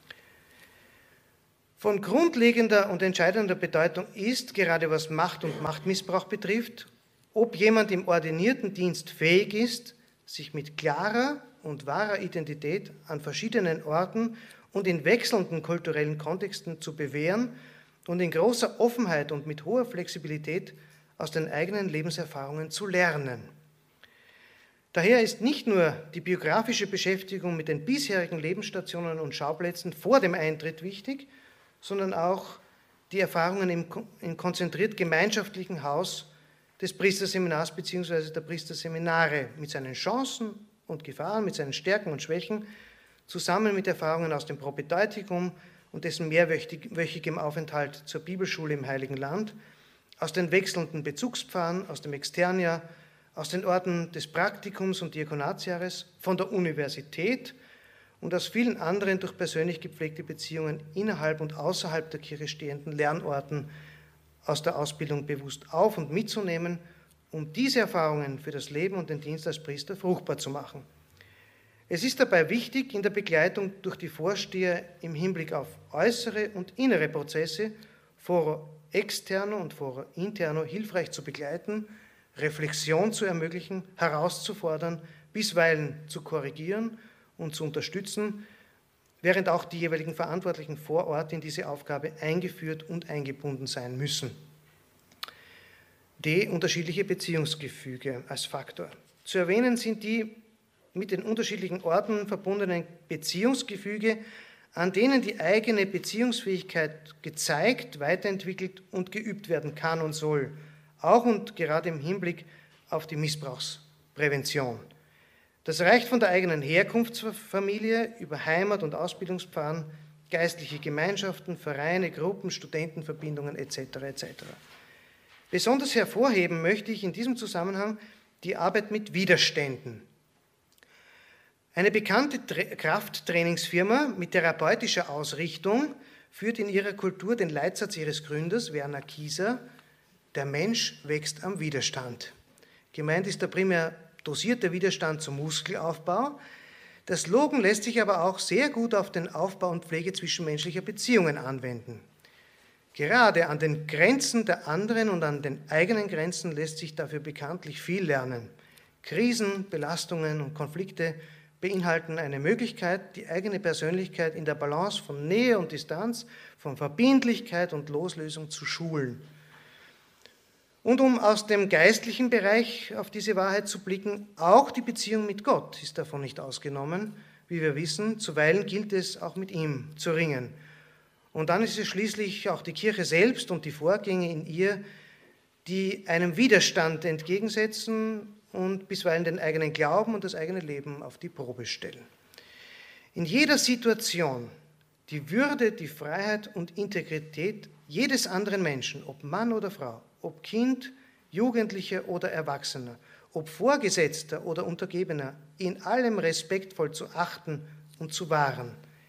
Von grundlegender und entscheidender Bedeutung ist, gerade was Macht und Machtmissbrauch betrifft, ob jemand im ordinierten Dienst fähig ist, sich mit klarer und wahrer Identität an verschiedenen Orten und in wechselnden kulturellen Kontexten zu bewähren und in großer Offenheit und mit hoher Flexibilität aus den eigenen Lebenserfahrungen zu lernen. Daher ist nicht nur die biografische Beschäftigung mit den bisherigen Lebensstationen und Schauplätzen vor dem Eintritt wichtig, sondern auch die Erfahrungen im, im konzentriert gemeinschaftlichen Haus des Priesterseminars bzw. der Priesterseminare mit seinen Chancen und Gefahren, mit seinen Stärken und Schwächen, zusammen mit Erfahrungen aus dem Propädeutikum und dessen mehrwöchigem Aufenthalt zur Bibelschule im Heiligen Land, aus den wechselnden Bezugspfaden, aus dem Externia, aus den Orten des Praktikums und Diakonatsjahres, von der Universität und aus vielen anderen durch persönlich gepflegte Beziehungen innerhalb und außerhalb der Kirche stehenden Lernorten aus der Ausbildung bewusst auf- und mitzunehmen, um diese Erfahrungen für das Leben und den Dienst als Priester fruchtbar zu machen. Es ist dabei wichtig, in der Begleitung durch die Vorsteher im Hinblick auf äußere und innere Prozesse, foro externo und foro interno, hilfreich zu begleiten, Reflexion zu ermöglichen, herauszufordern, bisweilen zu korrigieren und zu unterstützen, während auch die jeweiligen Verantwortlichen vor Ort in diese Aufgabe eingeführt und eingebunden sein müssen. D. Unterschiedliche Beziehungsgefüge als Faktor. Zu erwähnen sind die mit den unterschiedlichen Orten verbundenen Beziehungsgefüge, an denen die eigene Beziehungsfähigkeit gezeigt, weiterentwickelt und geübt werden kann und soll, auch und gerade im Hinblick auf die Missbrauchsprävention. Das reicht von der eigenen Herkunftsfamilie über Heimat- und Ausbildungspfaden, geistliche Gemeinschaften, Vereine, Gruppen, Studentenverbindungen et cetera et cetera. Besonders hervorheben möchte ich in diesem Zusammenhang die Arbeit mit Widerständen. Eine bekannte Krafttrainingsfirma mit therapeutischer Ausrichtung führt in ihrer Kultur den Leitsatz ihres Gründers, Werner Kieser: Der Mensch wächst am Widerstand. Gemeint ist der primär dosierte Widerstand zum Muskelaufbau. Der Slogan lässt sich aber auch sehr gut auf den Aufbau und Pflege zwischenmenschlicher Beziehungen anwenden. Gerade an den Grenzen der anderen und an den eigenen Grenzen lässt sich dafür bekanntlich viel lernen. Krisen, Belastungen und Konflikte beinhalten eine Möglichkeit, die eigene Persönlichkeit in der Balance von Nähe und Distanz, von Verbindlichkeit und Loslösung zu schulen. Und um aus dem geistlichen Bereich auf diese Wahrheit zu blicken, auch die Beziehung mit Gott ist davon nicht ausgenommen. Wie wir wissen, zuweilen gilt es auch mit ihm zu ringen. Und dann ist es schließlich auch die Kirche selbst und die Vorgänge in ihr, die einem Widerstand entgegensetzen und bisweilen den eigenen Glauben und das eigene Leben auf die Probe stellen. In jeder Situation die Würde, die Freiheit und Integrität jedes anderen Menschen, ob Mann oder Frau, ob Kind, Jugendlicher oder Erwachsener, ob Vorgesetzter oder Untergebener, in allem respektvoll zu achten und zu wahren.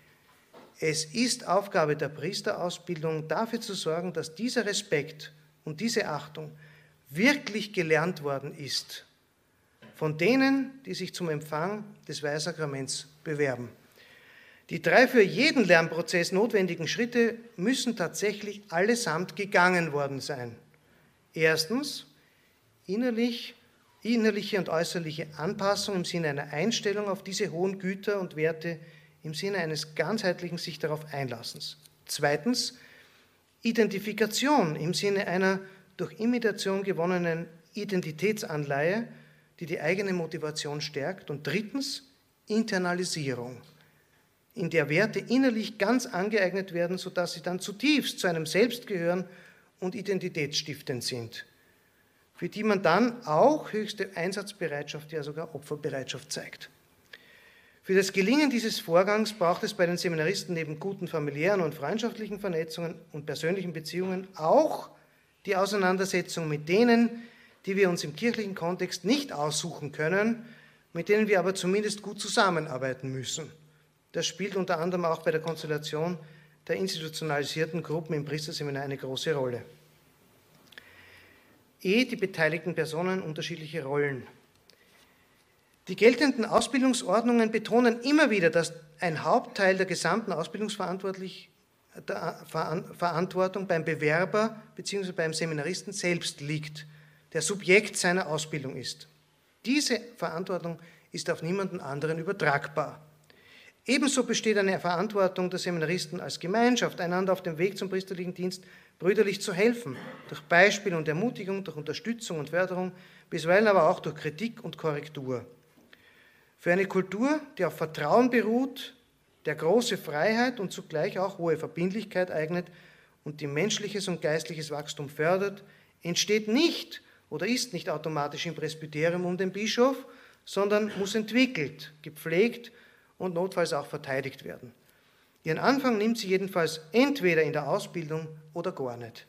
Es ist Aufgabe der Priesterausbildung, dafür zu sorgen, dass dieser Respekt und diese Achtung wirklich gelernt worden ist von denen, die sich zum Empfang des Weihsakraments bewerben. Die drei für jeden Lernprozess notwendigen Schritte müssen tatsächlich allesamt gegangen worden sein. Erstens, innerlich, innerliche und äußerliche Anpassung im Sinne einer Einstellung auf diese hohen Güter und Werte, im Sinne eines ganzheitlichen sich darauf Einlassens. Zweitens, Identifikation im Sinne einer durch Imitation gewonnenen Identitätsanleihe, die die eigene Motivation stärkt. Und drittens, Internalisierung, in der Werte innerlich ganz angeeignet werden, sodass sie dann zutiefst zu einem Selbst gehören und identitätsstiftend sind, für die man dann auch höchste Einsatzbereitschaft, ja sogar Opferbereitschaft zeigt. Für das Gelingen dieses Vorgangs braucht es bei den Seminaristen neben guten familiären und freundschaftlichen Vernetzungen und persönlichen Beziehungen auch die Auseinandersetzung mit denen, die wir uns im kirchlichen Kontext nicht aussuchen können, mit denen wir aber zumindest gut zusammenarbeiten müssen. Das spielt unter anderem auch bei der Konstellation der institutionalisierten Gruppen im Priesterseminar eine große Rolle. Ehe die beteiligten Personen unterschiedliche Rollen. Die geltenden Ausbildungsordnungen betonen immer wieder, dass ein Hauptteil der gesamten Ausbildungsverantwortung beim Bewerber bzw. beim Seminaristen selbst liegt, der Subjekt seiner Ausbildung ist. Diese Verantwortung ist auf niemanden anderen übertragbar. Ebenso besteht eine Verantwortung der Seminaristen als Gemeinschaft, einander auf dem Weg zum priesterlichen Dienst brüderlich zu helfen, durch Beispiel und Ermutigung, durch Unterstützung und Förderung, bisweilen aber auch durch Kritik und Korrektur. Für eine Kultur, die auf Vertrauen beruht, der große Freiheit und zugleich auch hohe Verbindlichkeit eignet und die menschliches und geistliches Wachstum fördert, entsteht nicht oder ist nicht automatisch im Presbyterium um den Bischof, sondern muss entwickelt, gepflegt und notfalls auch verteidigt werden. Ihren Anfang nimmt sie jedenfalls entweder in der Ausbildung oder gar nicht.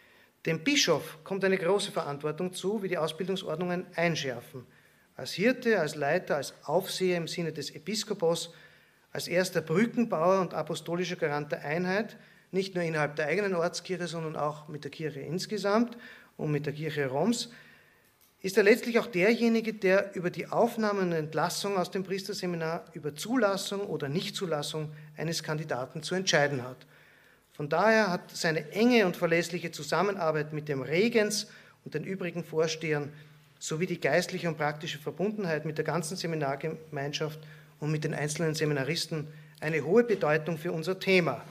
Dem Bischof kommt eine große Verantwortung zu, wie die Ausbildungsordnungen einschärfen. Als Hirte, als Leiter, als Aufseher im Sinne des Episkopos, als erster Brückenbauer und apostolischer Garant der Einheit, nicht nur innerhalb der eigenen Ortskirche, sondern auch mit der Kirche insgesamt und mit der Kirche Roms, ist er letztlich auch derjenige, der über die Aufnahme und Entlassung aus dem Priesterseminar, über Zulassung oder Nichtzulassung eines Kandidaten zu entscheiden hat. Von daher hat seine enge und verlässliche Zusammenarbeit mit dem Regens und den übrigen Vorstehern sowie die geistliche und praktische Verbundenheit mit der ganzen Seminargemeinschaft und mit den einzelnen Seminaristen eine hohe Bedeutung für unser Thema.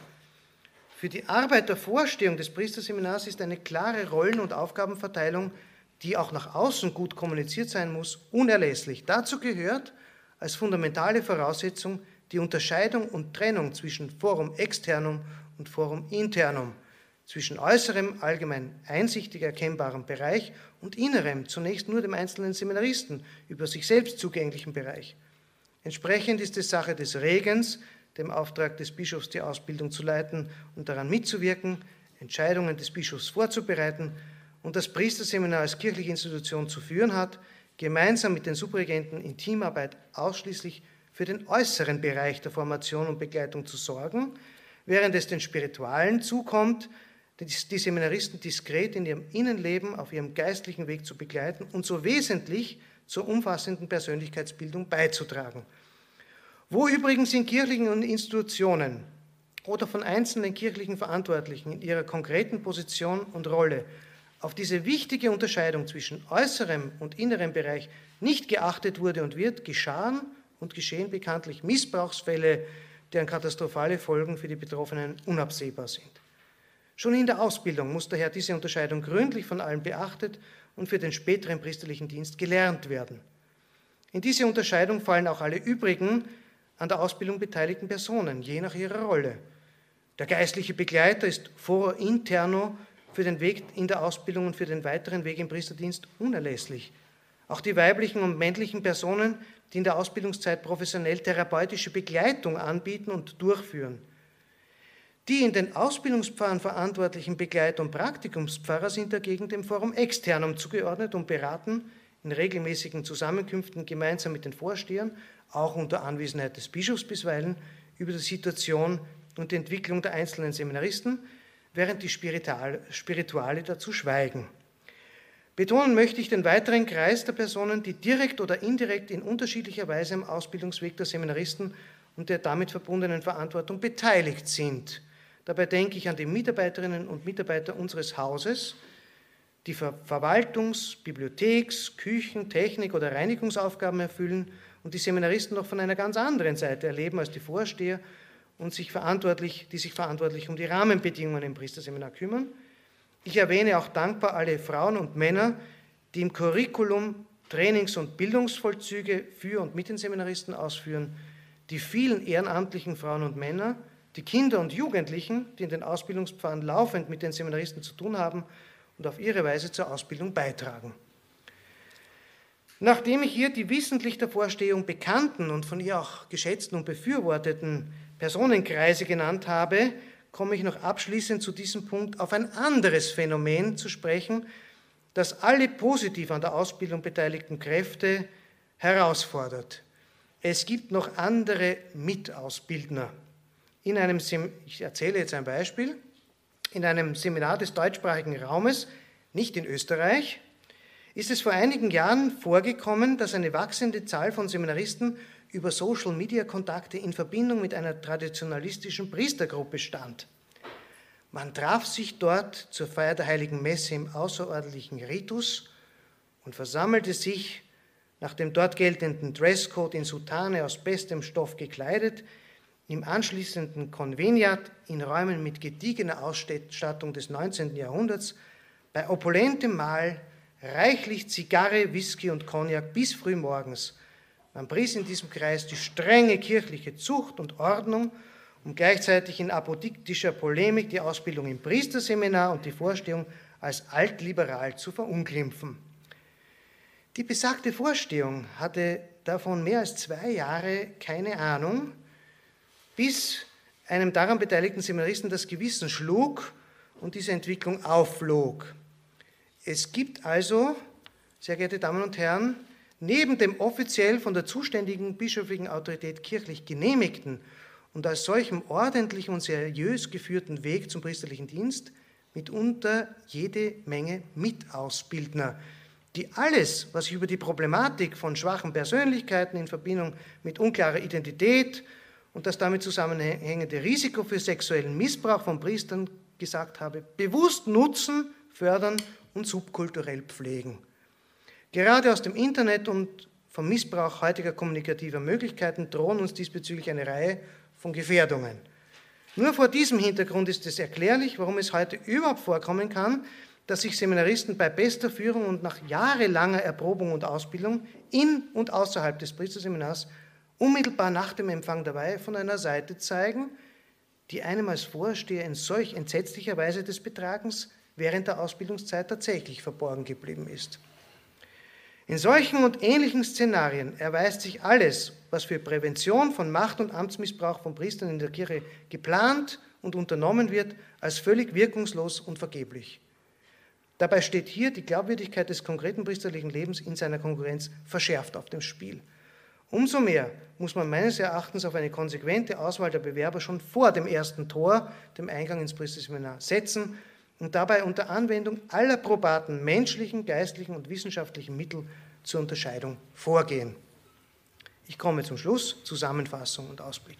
Für die Arbeit der Vorstehung des Priesterseminars ist eine klare Rollen- und Aufgabenverteilung, die auch nach außen gut kommuniziert sein muss, unerlässlich. Dazu gehört als fundamentale Voraussetzung die Unterscheidung und Trennung zwischen Forum externum und Forum internum, zwischen äußerem, allgemein einsichtig erkennbarem Bereich und innerem, zunächst nur dem einzelnen Seminaristen, über sich selbst zugänglichen Bereich. Entsprechend ist es Sache des Regens, dem Auftrag des Bischofs die Ausbildung zu leiten und daran mitzuwirken, Entscheidungen des Bischofs vorzubereiten und das Priesterseminar als kirchliche Institution zu führen hat, gemeinsam mit den Subregenten in Teamarbeit ausschließlich für den äußeren Bereich der Formation und Begleitung zu sorgen, während es den Spiritualen zukommt, die Seminaristen diskret in ihrem Innenleben auf ihrem geistlichen Weg zu begleiten und so wesentlich zur umfassenden Persönlichkeitsbildung beizutragen. Wo übrigens in kirchlichen Institutionen oder von einzelnen kirchlichen Verantwortlichen in ihrer konkreten Position und Rolle auf diese wichtige Unterscheidung zwischen äußerem und innerem Bereich nicht geachtet wurde und wird, geschahen und geschehen bekanntlich Missbrauchsfälle, deren katastrophale Folgen für die Betroffenen unabsehbar sind. Schon in der Ausbildung muss daher diese Unterscheidung gründlich von allen beachtet und für den späteren priesterlichen Dienst gelernt werden. In diese Unterscheidung fallen auch alle übrigen an der Ausbildung beteiligten Personen, je nach ihrer Rolle. Der geistliche Begleiter ist foro interno für den Weg in der Ausbildung und für den weiteren Weg im Priesterdienst unerlässlich. Auch die weiblichen und männlichen Personen, die in der Ausbildungszeit professionell therapeutische Begleitung anbieten und durchführen. Die in den Ausbildungspfarren verantwortlichen Begleit- und Praktikumspfarrer sind dagegen dem Forum externum zugeordnet und beraten in regelmäßigen Zusammenkünften gemeinsam mit den Vorstehern, auch unter Anwesenheit des Bischofs bisweilen, über die Situation und die Entwicklung der einzelnen Seminaristen, während die Spirituale dazu schweigen. Betonen möchte ich den weiteren Kreis der Personen, die direkt oder indirekt in unterschiedlicher Weise am Ausbildungsweg der Seminaristen und der damit verbundenen Verantwortung beteiligt sind. Dabei denke ich an die Mitarbeiterinnen und Mitarbeiter unseres Hauses, die Verwaltungs-, Bibliotheks-, Küchen-, Technik- oder Reinigungsaufgaben erfüllen und die Seminaristen noch von einer ganz anderen Seite erleben als die Vorsteher und sich verantwortlich, die sich verantwortlich um die Rahmenbedingungen im Priesterseminar kümmern. Ich erwähne auch dankbar alle Frauen und Männer, die im Curriculum Trainings- und Bildungsvollzüge für und mit den Seminaristen ausführen, die vielen ehrenamtlichen Frauen und Männer, die Kinder und Jugendlichen, die in den Ausbildungspfaden laufend mit den Seminaristen zu tun haben und auf ihre Weise zur Ausbildung beitragen. Nachdem ich hier die wissentlich der Vorstehung bekannten und von ihr auch geschätzten und befürworteten Personenkreise genannt habe, komme ich noch abschließend zu diesem Punkt auf ein anderes Phänomen zu sprechen, das alle positiv an der Ausbildung beteiligten Kräfte herausfordert. Es gibt noch andere Mitausbildner. In einem Sem- ich erzähle jetzt ein Beispiel. In einem Seminar des deutschsprachigen Raumes, nicht in Österreich, ist es vor einigen Jahren vorgekommen, dass eine wachsende Zahl von Seminaristen über Social-Media-Kontakte in Verbindung mit einer traditionalistischen Priestergruppe stand. Man traf sich dort zur Feier der Heiligen Messe im außerordentlichen Ritus und versammelte sich nach dem dort geltenden Dresscode in Soutane aus bestem Stoff gekleidet, im anschließenden Konveniat in Räumen mit gediegener Ausstattung des neunzehnten Jahrhunderts, bei opulentem Mahl, reichlich Zigarre, Whisky und Cognac bis früh morgens. Man pries in diesem Kreis die strenge kirchliche Zucht und Ordnung, um gleichzeitig in apodiktischer Polemik die Ausbildung im Priesterseminar und die Vorstehung als altliberal zu verunglimpfen. Die besagte Vorstehung hatte davon mehr als zwei Jahre keine Ahnung, bis einem daran beteiligten Seminaristen das Gewissen schlug und diese Entwicklung aufflog. Es gibt also, sehr geehrte Damen und Herren, neben dem offiziell von der zuständigen bischöflichen Autorität kirchlich genehmigten und als solchem ordentlich und seriös geführten Weg zum priesterlichen Dienst mitunter jede Menge Mitausbildner, die alles, was sich über die Problematik von schwachen Persönlichkeiten in Verbindung mit unklarer Identität und das damit zusammenhängende Risiko für sexuellen Missbrauch von Priestern gesagt habe, bewusst nutzen, fördern und subkulturell pflegen. Gerade aus dem Internet und vom Missbrauch heutiger kommunikativer Möglichkeiten drohen uns diesbezüglich eine Reihe von Gefährdungen. Nur vor diesem Hintergrund ist es erklärlich, warum es heute überhaupt vorkommen kann, dass sich Seminaristen bei bester Führung und nach jahrelanger Erprobung und Ausbildung in und außerhalb des Priesterseminars unmittelbar nach dem Empfang der Weihe von einer Seite zeigen, die einem als Vorsteher in solch entsetzlicher Weise des Betragens während der Ausbildungszeit tatsächlich verborgen geblieben ist. In solchen und ähnlichen Szenarien erweist sich alles, was für Prävention von Macht- und Amtsmissbrauch von Priestern in der Kirche geplant und unternommen wird, als völlig wirkungslos und vergeblich. Dabei steht hier die Glaubwürdigkeit des konkreten priesterlichen Lebens in seiner Konkurrenz verschärft auf dem Spiel. Umso mehr muss man meines Erachtens auf eine konsequente Auswahl der Bewerber schon vor dem ersten Tor, dem Eingang ins Priesterseminar, setzen und dabei unter Anwendung aller probaten menschlichen, geistlichen und wissenschaftlichen Mittel zur Unterscheidung vorgehen. Ich komme zum Schluss, Zusammenfassung und Ausblick.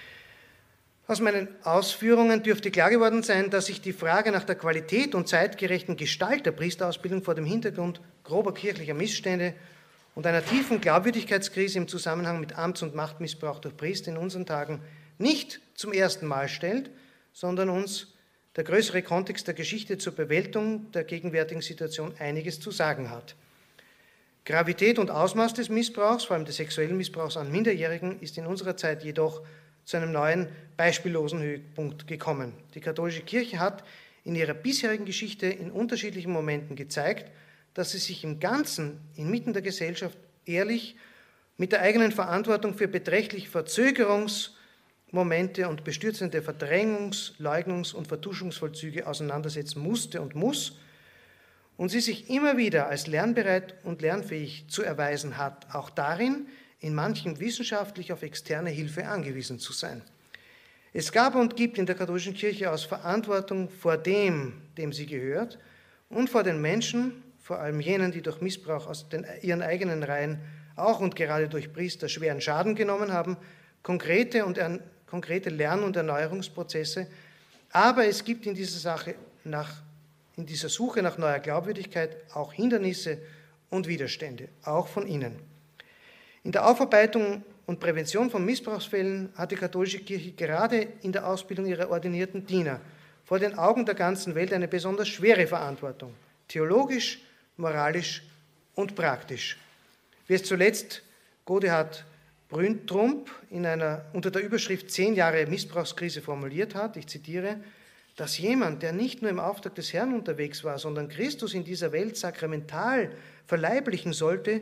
Aus meinen Ausführungen dürfte klar geworden sein, dass sich die Frage nach der Qualität und zeitgerechten Gestalt der Priesterausbildung vor dem Hintergrund grober kirchlicher Missstände und einer tiefen Glaubwürdigkeitskrise im Zusammenhang mit Amts- und Machtmissbrauch durch Priester in unseren Tagen nicht zum ersten Mal stellt, sondern uns der größere Kontext der Geschichte zur Bewältigung der gegenwärtigen Situation einiges zu sagen hat. Gravität und Ausmaß des Missbrauchs, vor allem des sexuellen Missbrauchs an Minderjährigen, ist in unserer Zeit jedoch zu einem neuen, beispiellosen Höhepunkt gekommen. Die katholische Kirche hat in ihrer bisherigen Geschichte in unterschiedlichen Momenten gezeigt, dass sie sich im Ganzen inmitten der Gesellschaft ehrlich mit der eigenen Verantwortung für beträchtliche Verzögerungsmomente und bestürzende Verdrängungs-, Leugnungs- und Vertuschungsvollzüge auseinandersetzen musste und muss und sie sich immer wieder als lernbereit und lernfähig zu erweisen hat, auch darin, in manchem wissenschaftlich auf externe Hilfe angewiesen zu sein. Es gab und gibt in der katholischen Kirche aus Verantwortung vor dem, dem sie gehört, und vor den Menschen, vor allem jenen, die durch Missbrauch aus den, ihren eigenen Reihen auch und gerade durch Priester schweren Schaden genommen haben, konkrete, und, er, konkrete Lern- und Erneuerungsprozesse. Aber es gibt in dieser Sache nach, in dieser Suche nach neuer Glaubwürdigkeit auch Hindernisse und Widerstände, auch von innen. In der Aufarbeitung und Prävention von Missbrauchsfällen hat die katholische Kirche gerade in der Ausbildung ihrer ordinierten Diener vor den Augen der ganzen Welt eine besonders schwere Verantwortung, theologisch, moralisch und praktisch. Wie es zuletzt Godehard Brüntrump in einer, unter der Überschrift Zehn Jahre Missbrauchskrise formuliert hat, ich zitiere, dass jemand, der nicht nur im Auftrag des Herrn unterwegs war, sondern Christus in dieser Welt sakramental verleiblichen sollte,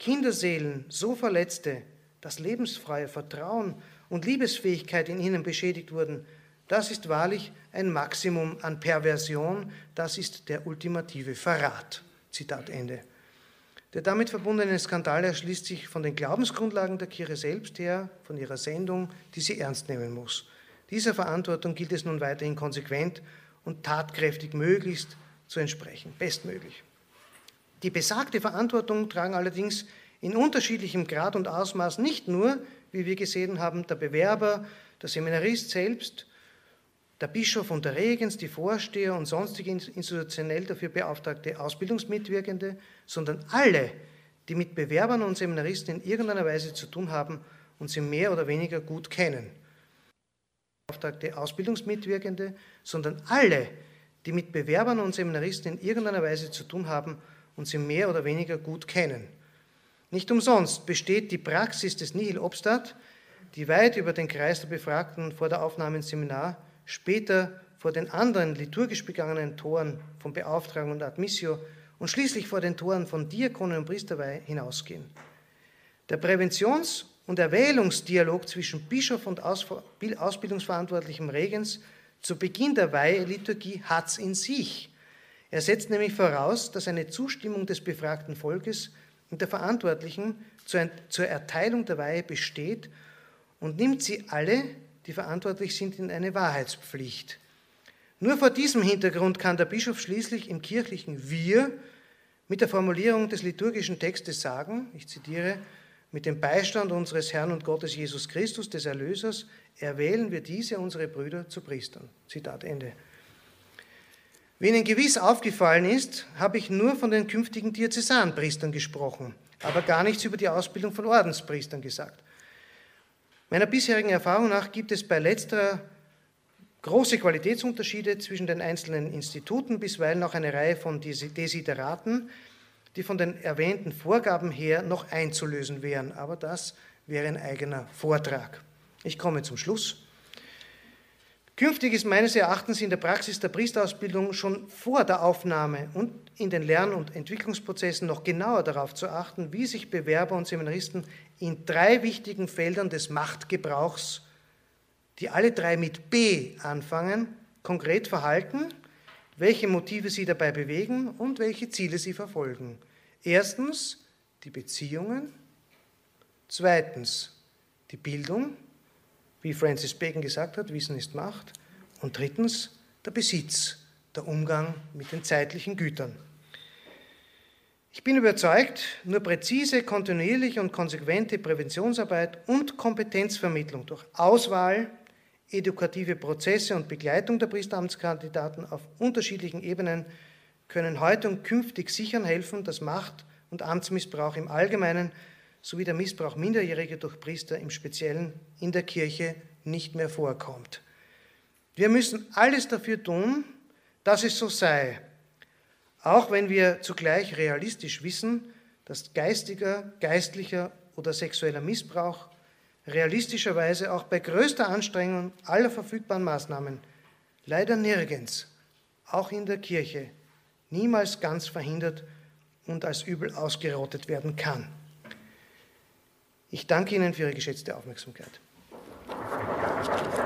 Kinderseelen so verletzte, dass lebensfreie Vertrauen und Liebesfähigkeit in ihnen beschädigt wurden, das ist wahrlich ein Maximum an Perversion, das ist der ultimative Verrat. Zitat Ende. Der damit verbundene Skandal erschließt sich von den Glaubensgrundlagen der Kirche selbst her, von ihrer Sendung, die sie ernst nehmen muss. Dieser Verantwortung gilt es nun weiterhin konsequent und tatkräftig möglichst zu entsprechen, bestmöglich. Die besagte Verantwortung tragen allerdings in unterschiedlichem Grad und Ausmaß nicht nur, wie wir gesehen haben, der Bewerber, der Seminarist selbst, der Bischof und der Regens, die Vorsteher und sonstige institutionell dafür beauftragte Ausbildungsmitwirkende, sondern alle, die mit Bewerbern und Seminaristen in irgendeiner Weise zu tun haben und sie mehr oder weniger gut kennen. Beauftragte Ausbildungsmitwirkende, sondern alle, die mit Bewerbern und Seminaristen in irgendeiner Weise zu tun haben und sie mehr oder weniger gut kennen. Nicht umsonst besteht die Praxis des Nihil Obstat, die weit über den Kreis der Befragten vor der Aufnahme ins Seminar, später vor den anderen liturgisch begangenen Toren von Beauftragung und Admissio und schließlich vor den Toren von Diakonen und Priesterweihe hinausgehen. Der Präventions- und Erwählungsdialog zwischen Bischof und Ausbildungsverantwortlichem Regens zu Beginn der Weiheliturgie hat es in sich. Er setzt nämlich voraus, dass eine Zustimmung des befragten Volkes und der Verantwortlichen zur Erteilung der Weihe besteht und nimmt sie alle, die verantwortlich sind, in eine Wahrheitspflicht. Nur vor diesem Hintergrund kann der Bischof schließlich im kirchlichen Wir mit der Formulierung des liturgischen Textes sagen, ich zitiere, mit dem Beistand unseres Herrn und Gottes Jesus Christus, des Erlösers, erwählen wir diese, unsere Brüder, zu Priestern. Zitat Ende. Wie Ihnen gewiss aufgefallen ist, habe ich nur von den künftigen Diözesanpriestern gesprochen, aber gar nichts über die Ausbildung von Ordenspriestern gesagt. Meiner bisherigen Erfahrung nach gibt es bei letzterer große Qualitätsunterschiede zwischen den einzelnen Instituten, bisweilen auch eine Reihe von Desideraten, die von den erwähnten Vorgaben her noch einzulösen wären. Aber das wäre ein eigener Vortrag. Ich komme zum Schluss. Künftig ist meines Erachtens in der Praxis der Priesterausbildung schon vor der Aufnahme und in den Lern- und Entwicklungsprozessen noch genauer darauf zu achten, wie sich Bewerber und Seminaristen in drei wichtigen Feldern des Machtgebrauchs, die alle drei mit B anfangen, konkret verhalten, welche Motive sie dabei bewegen und welche Ziele sie verfolgen. Erstens die Beziehungen, zweitens die Bildung, wie Francis Bacon gesagt hat, Wissen ist Macht, und drittens der Besitz, der Umgang mit den zeitlichen Gütern. Ich bin überzeugt, nur präzise, kontinuierliche und konsequente Präventionsarbeit und Kompetenzvermittlung durch Auswahl, edukative Prozesse und Begleitung der Priesteramtskandidaten auf unterschiedlichen Ebenen können heute und künftig sichern helfen, dass Macht- und Amtsmissbrauch im Allgemeinen sowie der Missbrauch Minderjähriger durch Priester im Speziellen in der Kirche nicht mehr vorkommt. Wir müssen alles dafür tun, dass es so sei, auch wenn wir zugleich realistisch wissen, dass geistiger, geistlicher oder sexueller Missbrauch realistischerweise auch bei größter Anstrengung aller verfügbaren Maßnahmen leider nirgends, auch in der Kirche, niemals ganz verhindert und als Übel ausgerottet werden kann. Ich danke Ihnen für Ihre geschätzte Aufmerksamkeit.